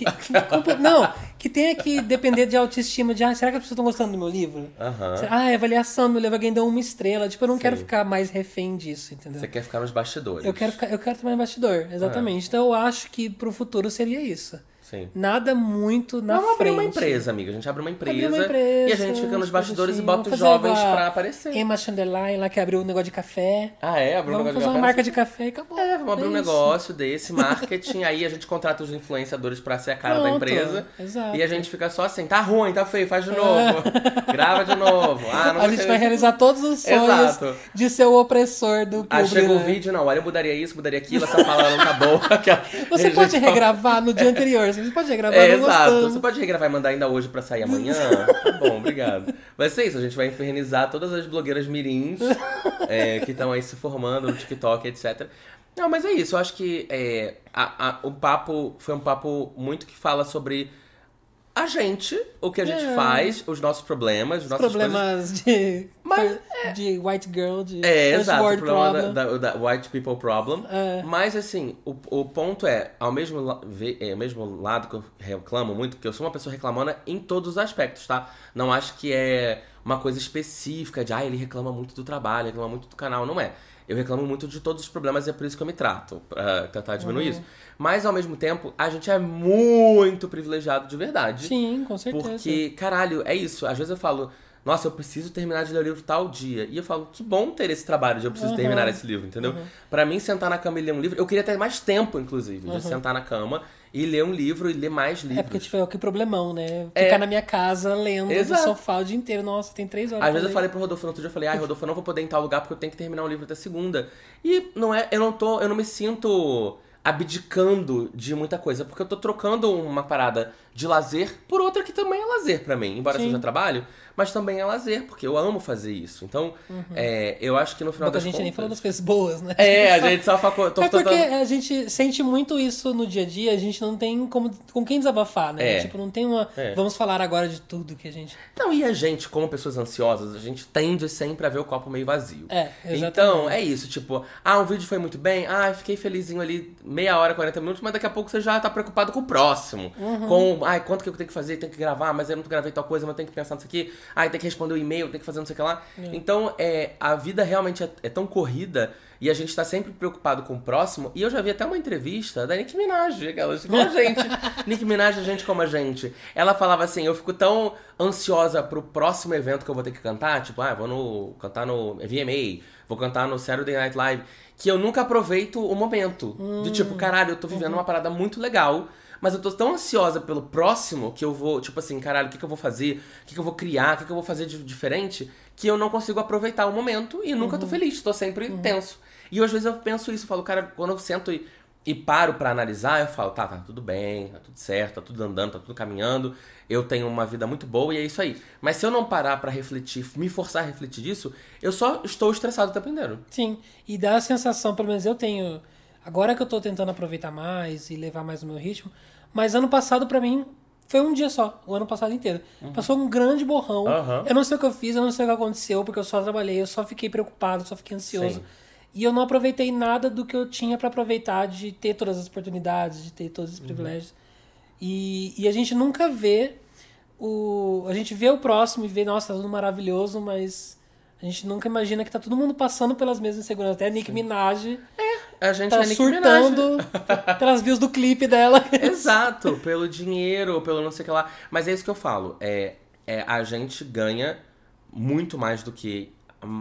Que tenha que depender de autoestima, de será que as pessoas estão gostando do meu livro? A avaliação do meu livro, alguém deu 1 estrela. Tipo, eu não quero ficar mais refém disso, entendeu? Você quer ficar nos bastidores. Eu quero estar no bastidor, exatamente. Então eu acho que pro futuro seria isso. Sim. Nada muito na frente. Vamos abrir uma empresa, amiga. A gente abre uma empresa e a gente fica nos bastidores e bota os jovens pra aparecer. Emma Chanderline lá que abriu um negócio de café. Abriu um negócio de café. Vamos fazer uma marca de café e acabou. Vamos abrir um negócio desse, marketing. Aí a gente contrata os influenciadores pra ser a cara da empresa. Exato. E a gente fica só assim, tá ruim, tá feio, faz de novo. Grava de novo. A gente vai realizar todos os sonhos de ser o opressor do público. Chega o vídeo, não, olha, eu mudaria isso, mudaria aquilo, essa fala não tá boa. Você pode regravar no dia anterior. Você pode regravar exato. Você pode regravar e mandar ainda hoje pra sair amanhã? Tá bom, obrigado. Vai ser isso, a gente vai infernizar todas as blogueiras mirins que estão aí se formando no TikTok, etc. Não, mas é isso, eu acho que o papo foi um papo muito que fala sobre a gente, o que a gente faz, os nossos problemas, os nossos problemas coisas. De white girl, de exato, world o problema problem. da white people problem. Mas assim, o ponto é, ao mesmo lado que eu reclamo muito, porque eu sou uma pessoa reclamona em todos os aspectos, tá? Não acho que é uma coisa específica de, ele reclama muito do trabalho, reclama muito do canal, não é. Eu reclamo muito de todos os problemas e é por isso que eu me trato, pra tentar diminuir isso. Mas, ao mesmo tempo, a gente é muito privilegiado de verdade. Sim, com certeza. Porque, caralho, é isso. Às vezes eu falo, nossa, eu preciso terminar de ler o livro tal dia. E eu falo, que bom ter esse trabalho de eu preciso terminar esse livro, entendeu? Pra mim, sentar na cama e ler um livro... Eu queria ter mais tempo, inclusive, de sentar na cama e ler um livro e ler mais livros. Porque, tipo, que problemão, né? Ficar na minha casa lendo no sofá o dia inteiro. Nossa, tem 3 horas. Às vezes eu falei pro Rodolfo no outro dia, eu falei, Rodolfo, eu não vou poder ir em tal lugar porque eu tenho que terminar o livro até segunda. E eu não me sinto abdicando de muita coisa, porque eu tô trocando uma parada de lazer por outra que também é lazer pra mim, embora seja trabalho, mas também é lazer, porque eu amo fazer isso. Então, eu acho que no final das contas... a gente nem falou das coisas boas, né? A gente só falou... Porque a gente sente muito isso no dia a dia, a gente não tem com quem desabafar, né? Tipo, não tem uma... Vamos falar agora de tudo que a gente... Não, e a gente, como pessoas ansiosas, a gente tende sempre a ver o copo meio vazio. Exatamente. Então, é isso, tipo, um vídeo foi muito bem, fiquei felizinho ali, meia hora, 40 minutos, mas daqui a pouco você já tá preocupado com o próximo. Com, quanto que eu tenho que fazer, tenho que gravar, mas eu não gravei tal coisa, mas eu tenho que pensar nisso aqui. Tem que responder o e-mail, tem que fazer não sei o que lá. Então, a vida realmente é tão corrida e a gente tá sempre preocupado com o próximo. E eu já vi até uma entrevista da Nicki Minaj, aquelas igual a gente. Nicki Minaj, a gente como a gente. Ela falava assim, eu fico tão ansiosa pro próximo evento que eu vou ter que cantar, tipo, vou cantar no VMA, vou cantar no Saturday Night Live, que eu nunca aproveito o momento. De tipo, caralho, eu tô vivendo uma parada muito legal, mas eu tô tão ansiosa pelo próximo que eu vou, tipo assim, caralho, o que eu vou fazer? O que eu vou criar? O que eu vou fazer de diferente? Que eu não consigo aproveitar o momento e nunca tô feliz, tô sempre tenso. E às vezes eu penso isso, falo, cara, quando eu sento e e paro pra analisar, eu falo, tá tudo bem, tá tudo certo, tá tudo andando, tá tudo caminhando, eu tenho uma vida muito boa e é isso aí. Mas se eu não parar pra refletir, me forçar a refletir disso, eu só estou estressado o tempo inteiro. Sim, e dá a sensação, pelo menos eu tenho, agora que eu tô tentando aproveitar mais e levar mais o meu ritmo, mas ano passado pra mim foi um dia só, o ano passado inteiro. Passou um grande borrão, eu não sei o que eu fiz, eu não sei o que aconteceu, porque eu só trabalhei, eu só fiquei preocupado, só fiquei ansioso. Sim. E eu não aproveitei nada do que eu tinha pra aproveitar, de ter todas as oportunidades, de ter todos os privilégios. E a gente nunca vê a gente vê o próximo e vê, nossa, tá tudo maravilhoso, mas a gente nunca imagina que tá todo mundo passando pelas mesmas inseguranças. Até a Nicki Minaj A gente tá é Nicki surtando pelas views do clipe dela. Exato, pelo dinheiro, pelo não sei o que lá. Mas é isso que eu falo. A gente ganha muito mais do que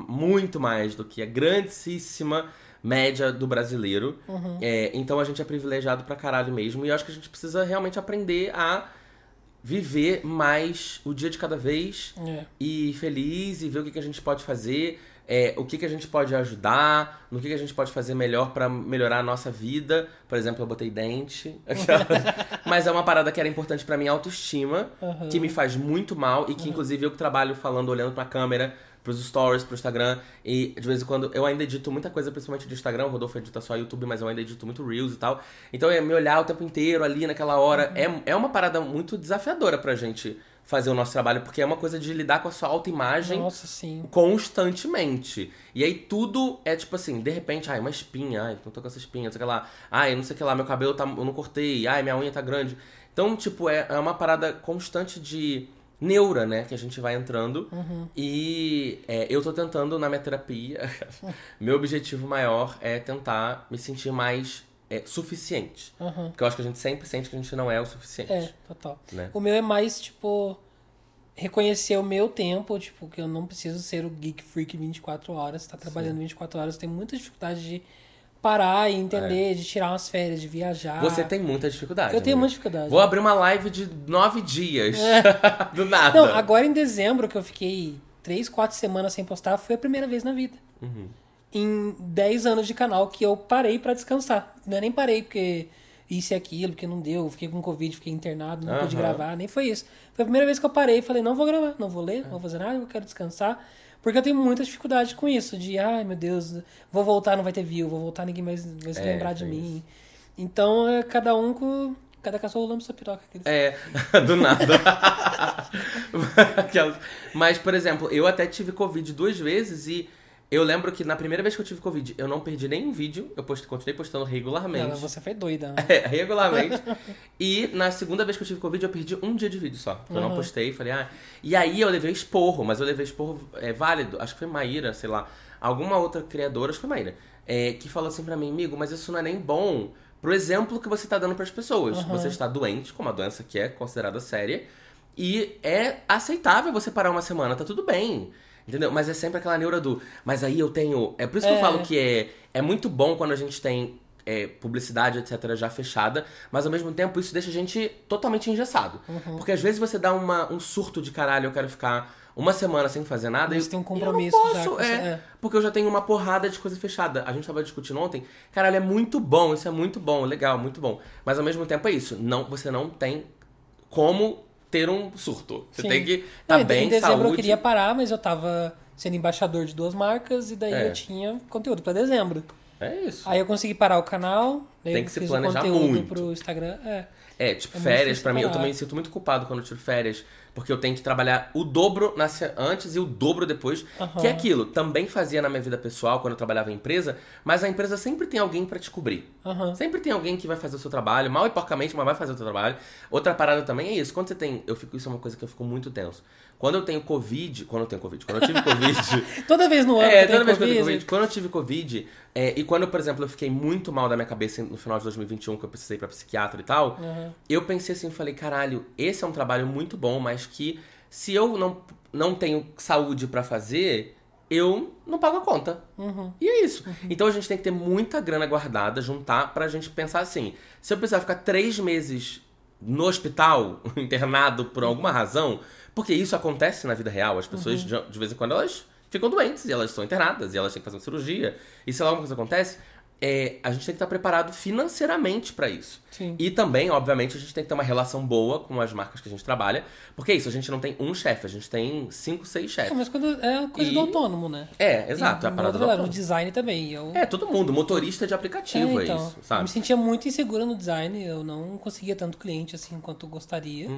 a grandíssima média do brasileiro. Então a gente é privilegiado pra caralho mesmo. E eu acho que a gente precisa realmente aprender a viver mais o dia de cada vez e feliz, e ver o que a gente pode fazer, o que a gente pode ajudar, no que a gente pode fazer melhor pra melhorar a nossa vida. Por exemplo, eu botei dente, mas é uma parada que era importante pra minha autoestima, que me faz muito mal, e que inclusive eu que trabalho falando, olhando pra câmera, pros stories, pro Instagram, e de vez em quando eu ainda edito muita coisa, principalmente do Instagram. O Rodolfo edita só YouTube, mas eu ainda edito muito Reels e tal. Então me olhar o tempo inteiro ali naquela hora é uma parada muito desafiadora pra gente fazer o nosso trabalho, porque é uma coisa de lidar com a sua autoimagem constantemente. E aí tudo é tipo assim, de repente, uma espinha, não tô com essa espinha, não sei o que lá, não sei o que lá, meu cabelo eu não cortei, minha unha tá grande. Então, tipo, é uma parada constante de neura, né, que a gente vai entrando. E eu tô tentando, na minha terapia, meu objetivo maior é tentar me sentir mais suficiente. Porque eu acho que a gente sempre sente que a gente não é o suficiente. Total. Né? O meu é mais, tipo, reconhecer o meu tempo, tipo, que eu não preciso ser o geek freak 24 horas, tá trabalhando 24 horas, eu tenho muita dificuldade de parar e entender, de tirar umas férias, de viajar. Você tem muita dificuldade. Eu tenho muita dificuldade. Vou abrir uma live de 9 dias. Do nada. Não, agora em dezembro, que eu fiquei 3, 4 semanas sem postar, foi a primeira vez na vida. Em 10 anos de canal que eu parei pra descansar. Não é nem parei porque isso e aquilo, porque não deu, fiquei com Covid, fiquei internado, não pude gravar, nem foi isso. Foi a primeira vez que eu parei e falei, não vou gravar, não vou ler, não vou fazer nada, eu quero descansar. Porque eu tenho muita dificuldade com isso, de, meu Deus, vou voltar, não vai ter view, vou voltar, ninguém vai se lembrar de mim. Isso. Então, cada um com... Cada cachorro lambe sua piroca. Do nada. Mas, por exemplo, eu até tive Covid 2 vezes e eu lembro que na primeira vez que eu tive Covid, eu não perdi nenhum vídeo, eu continuei postando regularmente. Você foi doida, né? Regularmente. E na segunda vez que eu tive Covid, eu perdi um dia de vídeo só. Eu não postei, falei, E aí eu levei esporro, mas eu levei esporro válido. Acho que foi Maíra, sei lá. Alguma outra criadora, acho que foi Maíra. Que falou assim pra mim, amigo, mas isso não é nem bom pro exemplo que você tá dando pras pessoas. Você está doente, com uma doença que é considerada séria, e é aceitável você parar uma semana, tá tudo bem. Entendeu? Mas é sempre aquela neura do... Mas aí eu tenho... É por isso que eu falo que é muito bom quando a gente tem publicidade, etc., já fechada, mas ao mesmo tempo isso deixa a gente totalmente engessado. Porque às vezes você dá um surto de caralho, eu quero ficar uma semana sem fazer nada. Você tem um compromisso. Eu não posso, porque eu já tenho uma porrada de coisa fechada. A gente tava discutindo ontem. Caralho, é muito bom, isso é muito bom, legal, muito bom. Mas ao mesmo tempo é isso. Você não tem como ter um surto. Você tem que estar bem, em dezembro saúde. Eu queria parar, mas eu tava sendo embaixador de 2 marcas e daí eu tinha conteúdo pra dezembro. É isso. Aí eu consegui parar o canal, daí tem eu que se fiz planejar o conteúdo muito pro Instagram. Tipo, férias, pra mim, eu também me sinto muito culpado quando eu tiro férias, porque eu tenho que trabalhar o dobro antes e o dobro depois, que é aquilo. Também fazia na minha vida pessoal, quando eu trabalhava em empresa, mas a empresa sempre tem alguém pra te cobrir. Sempre tem alguém que vai fazer o seu trabalho, mal e porcamente, mas vai fazer o seu trabalho. Outra parada também é isso, quando você tem... Isso é uma coisa que eu fico muito tenso. Quando eu tive Covid... Quando eu tive Toda vez no ano toda vez que eu tenho Covid. Quando eu tive Covid, e quando, por exemplo, eu fiquei muito mal da minha cabeça no final de 2021, que eu precisei ir pra psiquiatra e tal, eu pensei assim, falei, caralho, esse é um trabalho muito bom, mas que se eu não tenho saúde pra fazer, eu não pago a conta. E é isso. Então a gente tem que ter muita grana guardada, juntar, pra gente pensar assim, se eu precisar ficar 3 meses no hospital, internado por alguma razão, porque isso acontece na vida real, as pessoas de vez em quando elas ficam doentes e elas são internadas e elas têm que fazer uma cirurgia, e sei lá, alguma coisa acontece, a gente tem que estar preparado financeiramente pra isso. Sim. E também, obviamente, a gente tem que ter uma relação boa com as marcas que a gente trabalha. Porque é isso, a gente não tem um chefe, a gente tem 5, 6 chefes. Mas quando é coisa do autônomo, né? Exato, é a parada do No autônomo. design também. Todo mundo, motorista de aplicativo, então, isso, sabe? Eu me sentia muito insegura no design, eu não conseguia tanto cliente assim quanto eu gostaria.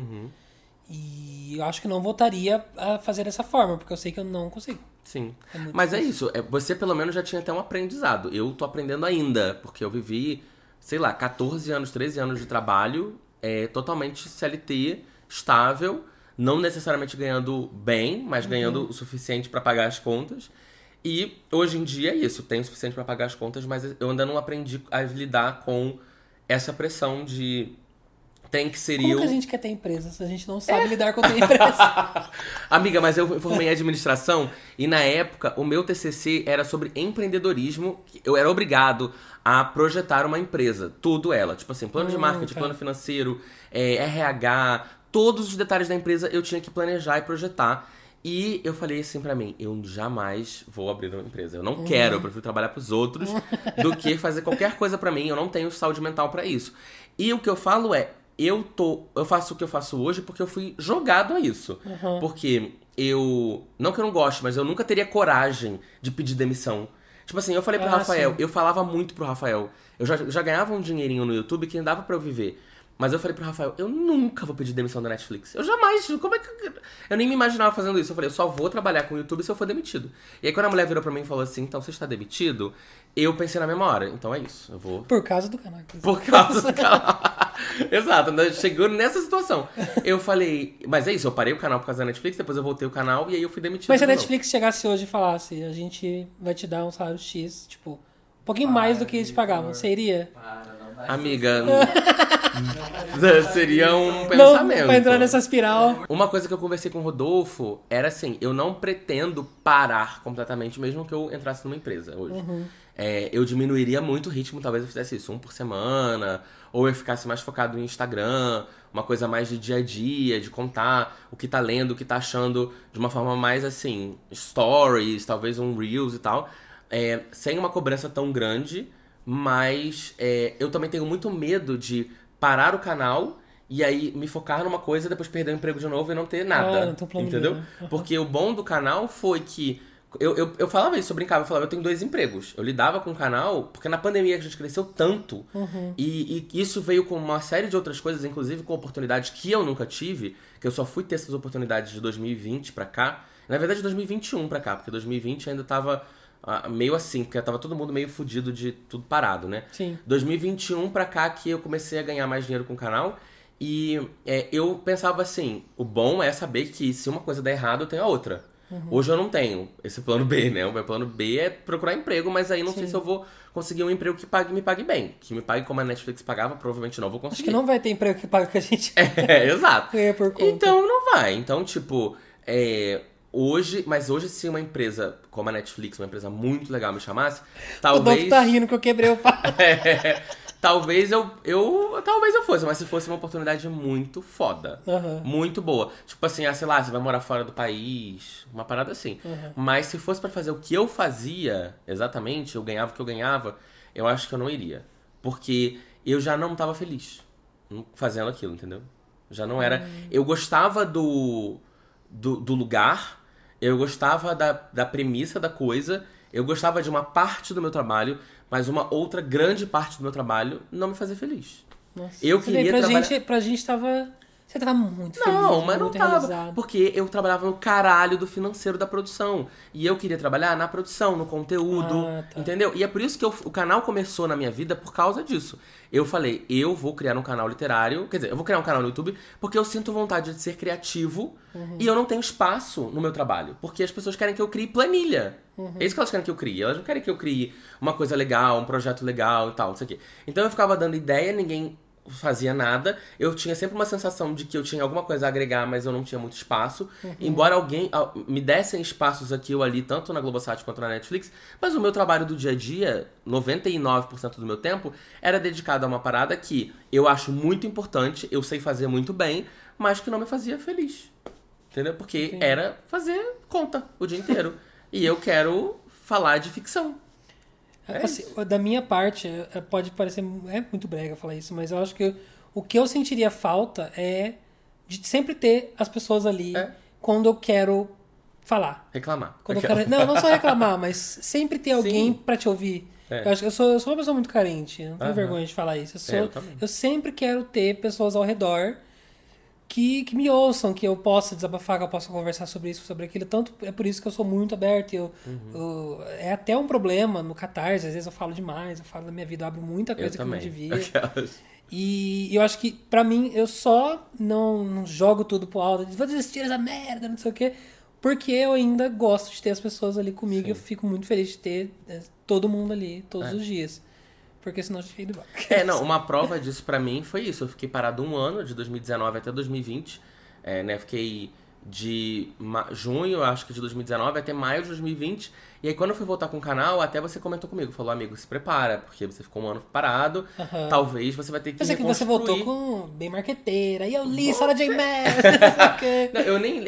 E eu acho que não voltaria a fazer dessa forma, porque eu sei que eu não consigo. Sim. Mas difícil. É isso, você pelo menos já tinha até um aprendizado. Eu tô aprendendo ainda, porque eu vivi, sei lá, 14 anos, 13 anos de trabalho, totalmente CLT, estável, não necessariamente ganhando bem, mas ganhando o suficiente pra pagar as contas. E hoje em dia é isso, tenho o suficiente pra pagar as contas, mas eu ainda não aprendi a lidar com essa pressão de tem que ser Como eu... que a gente quer ter empresa se a gente não sabe lidar com ter empresa? Amiga, mas eu formei em administração e na época o meu TCC era sobre empreendedorismo. Eu era obrigado a projetar uma empresa, tudo ela. Tipo assim, plano de marketing, plano financeiro, RH, todos os detalhes da empresa eu tinha que planejar e projetar. E eu falei assim pra mim, eu jamais vou abrir uma empresa. Eu não quero, eu prefiro trabalhar pros outros do que fazer qualquer coisa pra mim. Eu não tenho saúde mental pra isso. E o que eu falo é, eu faço o que eu faço hoje porque eu fui jogado a isso. Porque não que eu não goste, mas eu nunca teria coragem de pedir demissão. Tipo assim, eu falei pro Rafael, eu falava muito pro Rafael. Eu já ganhava um dinheirinho no YouTube que dava pra eu viver. Mas eu falei pro Rafael, eu nunca vou pedir demissão da Netflix. Eu jamais, como é que... Eu nem me imaginava fazendo isso. Eu falei, eu só vou trabalhar com o YouTube se eu for demitido. E aí quando a mulher virou pra mim e falou assim, então você está demitido? Eu pensei na mesma hora, então é isso, eu vou... Por causa do canal. Por causa do canal. Exato, chegou nessa situação. Eu falei, mas é isso, eu parei o canal por causa da Netflix, depois eu voltei o canal e aí eu fui demitido. Mas se a Netflix chegasse hoje e falasse, a gente vai te dar um salário X, tipo, um pouquinho mais do que eles pagavam, você iria? Amiga, seria um pensamento. Não, pra entrar nessa espiral. Uma coisa que eu conversei com o Rodolfo era assim, eu não pretendo parar completamente, mesmo que eu entrasse numa empresa hoje. Eu diminuiria muito o ritmo, talvez eu fizesse isso, 1 por semana, ou eu ficasse mais focado no Instagram, uma coisa mais de dia a dia, de contar o que tá lendo, o que tá achando, de uma forma mais assim, stories, talvez um Reels e tal, sem uma cobrança tão grande, mas eu também tenho muito medo de parar o canal e aí me focar numa coisa, depois perder o emprego de novo e não ter nada, não tem plano B, entendeu? né? Porque o bom do canal foi que eu falava isso, eu brincava, eu falava, eu tenho 2 empregos. Eu lidava com o canal, porque na pandemia a gente cresceu tanto, e isso veio com uma série de outras coisas, inclusive com oportunidades que eu nunca tive, que eu só fui ter essas oportunidades de 2020 pra cá, na verdade de 2021 pra cá, porque 2020 ainda tava meio assim, porque tava todo mundo meio fudido de tudo parado, né? Sim. 2021 pra cá que eu comecei a ganhar mais dinheiro com o canal, e eu pensava assim, o bom é saber que se uma coisa der errado, eu tenho a outra. Hoje eu não tenho esse plano B, né? O meu plano B é procurar emprego, mas aí não sei se eu vou conseguir um emprego que me pague bem. Que me pague como a Netflix pagava, provavelmente não vou conseguir. Acho que não vai ter emprego que paga com a gente. Exato. Por conta. Então não vai. Então, tipo, hoje se uma empresa como a Netflix, uma empresa muito legal, me chamasse, talvez... O Dolph tá rindo que eu quebrei o pau. Talvez eu fosse, mas se fosse uma oportunidade muito foda. Muito boa. Tipo assim, sei lá, você vai morar fora do país, uma parada assim. Mas se fosse pra fazer o que eu fazia, exatamente, eu ganhava o que eu ganhava, eu acho que eu não iria. Porque eu já não tava feliz fazendo aquilo, entendeu? Já não era... Eu gostava do lugar, eu gostava da premissa da coisa, eu gostava de uma parte do meu trabalho, mas uma outra grande parte do meu trabalho não me fazia feliz. Nossa, eu queria trabalhar... Pra gente tava... Você tava muito feliz, não, mas não muito tava. realizado. Porque eu trabalhava no caralho do financeiro da produção. E eu queria trabalhar na produção, no conteúdo, entendeu? E é por isso que o canal começou na minha vida por causa disso. Eu falei, eu vou criar um canal literário, quer dizer, eu vou criar um canal no YouTube porque eu sinto vontade de ser criativo e eu não tenho espaço no meu trabalho. Porque as pessoas querem que eu crie planilha. É isso que elas querem que eu crie. Elas não querem que eu crie uma coisa legal, um projeto legal e tal, não sei o quê. Então eu ficava dando ideia, ninguém fazia nada. Eu tinha sempre uma sensação de que eu tinha alguma coisa a agregar, mas eu não tinha muito espaço. Embora alguém me dessem espaços aqui ou ali, tanto na Globosat quanto na Netflix, mas o meu trabalho do dia a dia, 99% do meu tempo, era dedicado a uma parada que eu acho muito importante, eu sei fazer muito bem, mas que não me fazia feliz. Entendeu? Porque era fazer conta o dia inteiro. E eu quero falar de ficção. Assim, da minha parte, pode parecer... É muito brega falar isso, mas eu acho que o que eu sentiria falta é de sempre ter as pessoas ali quando eu quero falar. Reclamar. Não só reclamar, mas sempre ter alguém pra te ouvir. Eu acho que eu sou uma pessoa muito carente, não tenho vergonha de falar isso. Eu sempre quero ter pessoas ao redor que me ouçam, que eu possa desabafar, que eu possa conversar sobre isso, sobre aquilo. Tanto é por isso que eu sou muito aberto. É até um problema no Catarse, às vezes eu falo demais, eu falo da minha vida, eu abro muita coisa que eu não devia. E eu acho que, pra mim, eu só não jogo tudo pro alto, vou desistir dessa merda, não sei o quê, porque eu ainda gosto de ter as pessoas ali comigo. E eu fico muito feliz de ter todo mundo ali, todos os dias. Porque senão eu fiquei de boca. Uma prova disso pra mim foi isso. Eu fiquei parado um ano, de 2019 até 2020. Fiquei de junho, acho que de 2019, até maio de 2020. E aí quando eu fui voltar com o canal, até você comentou comigo. Falou, amigo, se prepara, porque você ficou um ano parado. Talvez você vai ter que reconstruir. Eu sei que você voltou com bem marqueteira. E eu li Sarah J. Maas. Não, eu nem...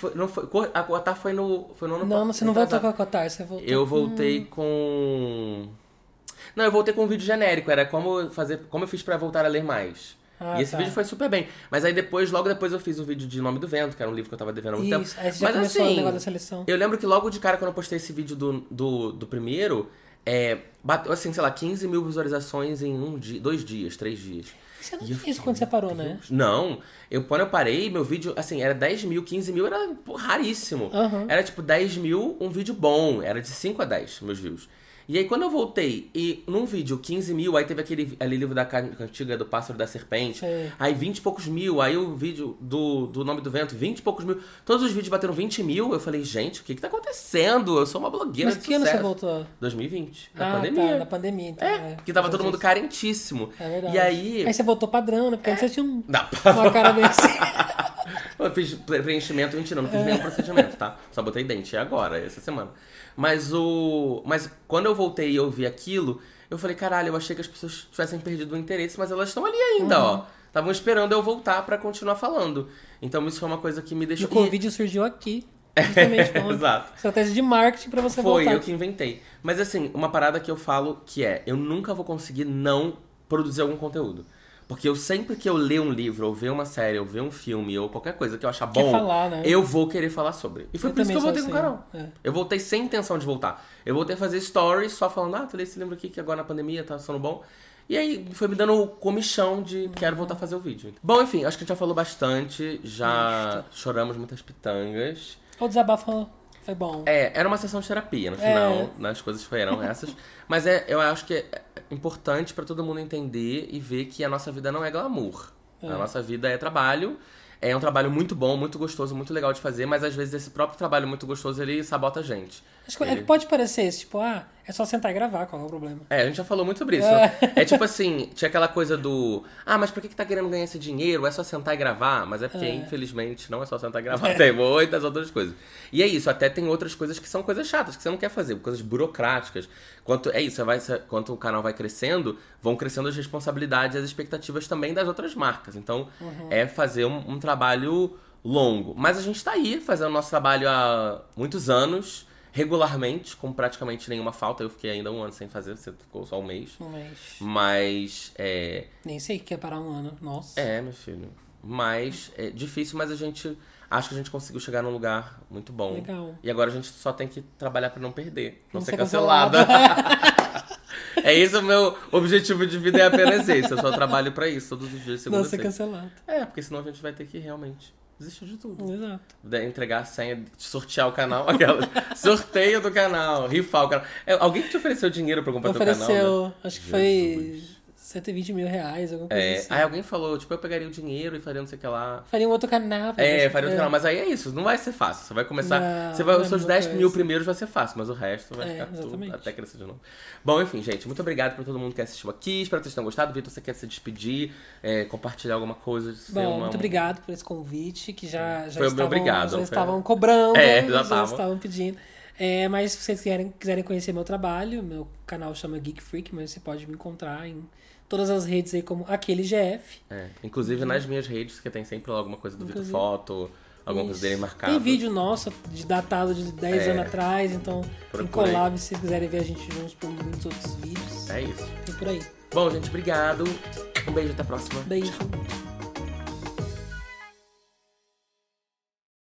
A Cotar foi no ano... Não, você não voltou com a Cotar, você voltou Eu voltei com... Não, eu voltei com um vídeo genérico. Era como eu fiz pra voltar a ler mais. E esse vídeo foi super bem. Mas aí logo depois eu fiz o vídeo de Nome do Vento, que era um livro que eu tava devendo há muito tempo. Aí você já começou o negócio da seleção. Eu lembro que logo de cara, quando eu postei esse vídeo do primeiro, bateu, assim, sei lá, 15 mil visualizações em 2 dias, 3 dias. Você não fez isso quando você parou, né? Não. Quando eu parei, meu vídeo, assim, era 10 mil, 15 mil, era raríssimo. Era tipo 10 mil, um vídeo bom. Era de 5 a 10 meus views. E aí quando eu voltei, e num vídeo 15 mil, aí teve aquele livro da cantiga do Pássaro da Serpente, aí 20 e poucos mil, aí o vídeo do Nome do Vento, 20 e poucos mil, todos os vídeos bateram 20 mil, eu falei, gente, o que tá acontecendo? Eu sou uma blogueira de sucesso. Mas que ano você voltou? 2020, na pandemia. Tá, na pandemia, então. Porque tava todo mundo carentíssimo. É verdade. E aí você voltou padrão, né? Porque antes você tinha uma cara bem assim. Eu fiz preenchimento, mentira, não fiz nenhum procedimento, tá? Só botei dente, agora, essa semana. Mas quando eu voltei e eu vi aquilo, eu falei, caralho, eu achei que as pessoas tivessem perdido o interesse, mas elas estão ali ainda, ó. Estavam esperando eu voltar pra continuar falando. Então isso foi uma coisa que me deixou... E o Covid surgiu aqui. Justamente Exato. Estratégia de marketing pra você voltar. Foi eu que inventei. Mas assim, uma parada que eu falo que eu nunca vou conseguir não produzir algum conteúdo. Porque sempre que eu ler um livro, ou ver uma série, ou ver um filme, ou qualquer coisa que eu achar bom, falar, né? eu vou querer falar sobre. E foi por isso que eu voltei com o canal. Eu voltei sem intenção de voltar. Eu voltei a fazer stories só falando, tu lê esse livro aqui que agora na pandemia tá sendo bom. E aí foi me dando o comichão de quero voltar a fazer o vídeo. Bom, enfim, acho que a gente já falou bastante, já choramos muitas pitangas. O desabafo foi bom. Era uma sessão de terapia, no final, as coisas foram essas. Mas eu acho que é importante pra todo mundo entender e ver que a nossa vida não é glamour. A nossa vida é trabalho. É um trabalho muito bom, muito gostoso, muito legal de fazer, mas às vezes esse próprio trabalho muito gostoso, ele sabota a gente. Acho que pode parecer isso, tipo, é só sentar e gravar, qual é o problema? A gente já falou muito sobre isso. Tipo assim, tinha aquela coisa do... mas por que tá querendo ganhar esse dinheiro? É só sentar e gravar? Mas é porque, infelizmente, não é só sentar e gravar. Tem muitas outras coisas. E é isso, até tem outras coisas que são coisas chatas, que você não quer fazer, coisas burocráticas. Quanto o canal vai crescendo, vão crescendo as responsabilidades e as expectativas também das outras marcas. Então, é fazer um trabalho longo. Mas a gente tá aí, fazendo o nosso trabalho há muitos anos, regularmente, com praticamente nenhuma falta. Eu fiquei ainda um ano sem fazer, você ficou só um mês. Mas, nem sei que é parar um ano, nossa. Meu filho. Mas, é difícil, mas acho que a gente conseguiu chegar num lugar muito bom. Legal. E agora a gente só tem que trabalhar pra não perder, não ser cancelada. O meu objetivo de vida é apenas esse. Eu só trabalho pra isso todos os dias, segunda a sexta. Não ser cancelado. Porque senão a gente vai ter que realmente desistir de tudo. Exato. Entregar a senha, sortear o canal, sorteio do canal, rifar o canal. Alguém que te ofereceu dinheiro pra comprar teu canal? Ofereceu, né? Acho que foi 120 mil reais, alguma coisa assim. Aí alguém falou, eu pegaria o dinheiro e faria não sei o que lá. Faria um outro canal. Faria outro canal, mas aí é isso, não vai ser fácil. Você vai começar, os seus 10 mil primeiros vai ser fácil, mas o resto vai ficar tudo até crescer de novo. Bom, enfim, gente, muito obrigado pra todo mundo que assistiu aqui, espero que vocês tenham gostado. Vitor, você quer se despedir, compartilhar alguma coisa? Bom, muito obrigado por esse convite, que já estavam cobrando, já estavam pedindo. Mas se vocês quiserem conhecer meu trabalho, meu canal chama Geek Freak, mas você pode me encontrar em todas as redes aí como aquele GF. Inclusive nas minhas redes, que tem sempre alguma coisa do Vitor Foto, alguma coisa dele marcado. Tem vídeo nosso, datado de 10 anos atrás, então tem collab se vocês quiserem ver a gente juntos por muitos outros vídeos. É isso. Tem por aí. Bom, gente, obrigado. Um beijo, até a próxima. Beijo.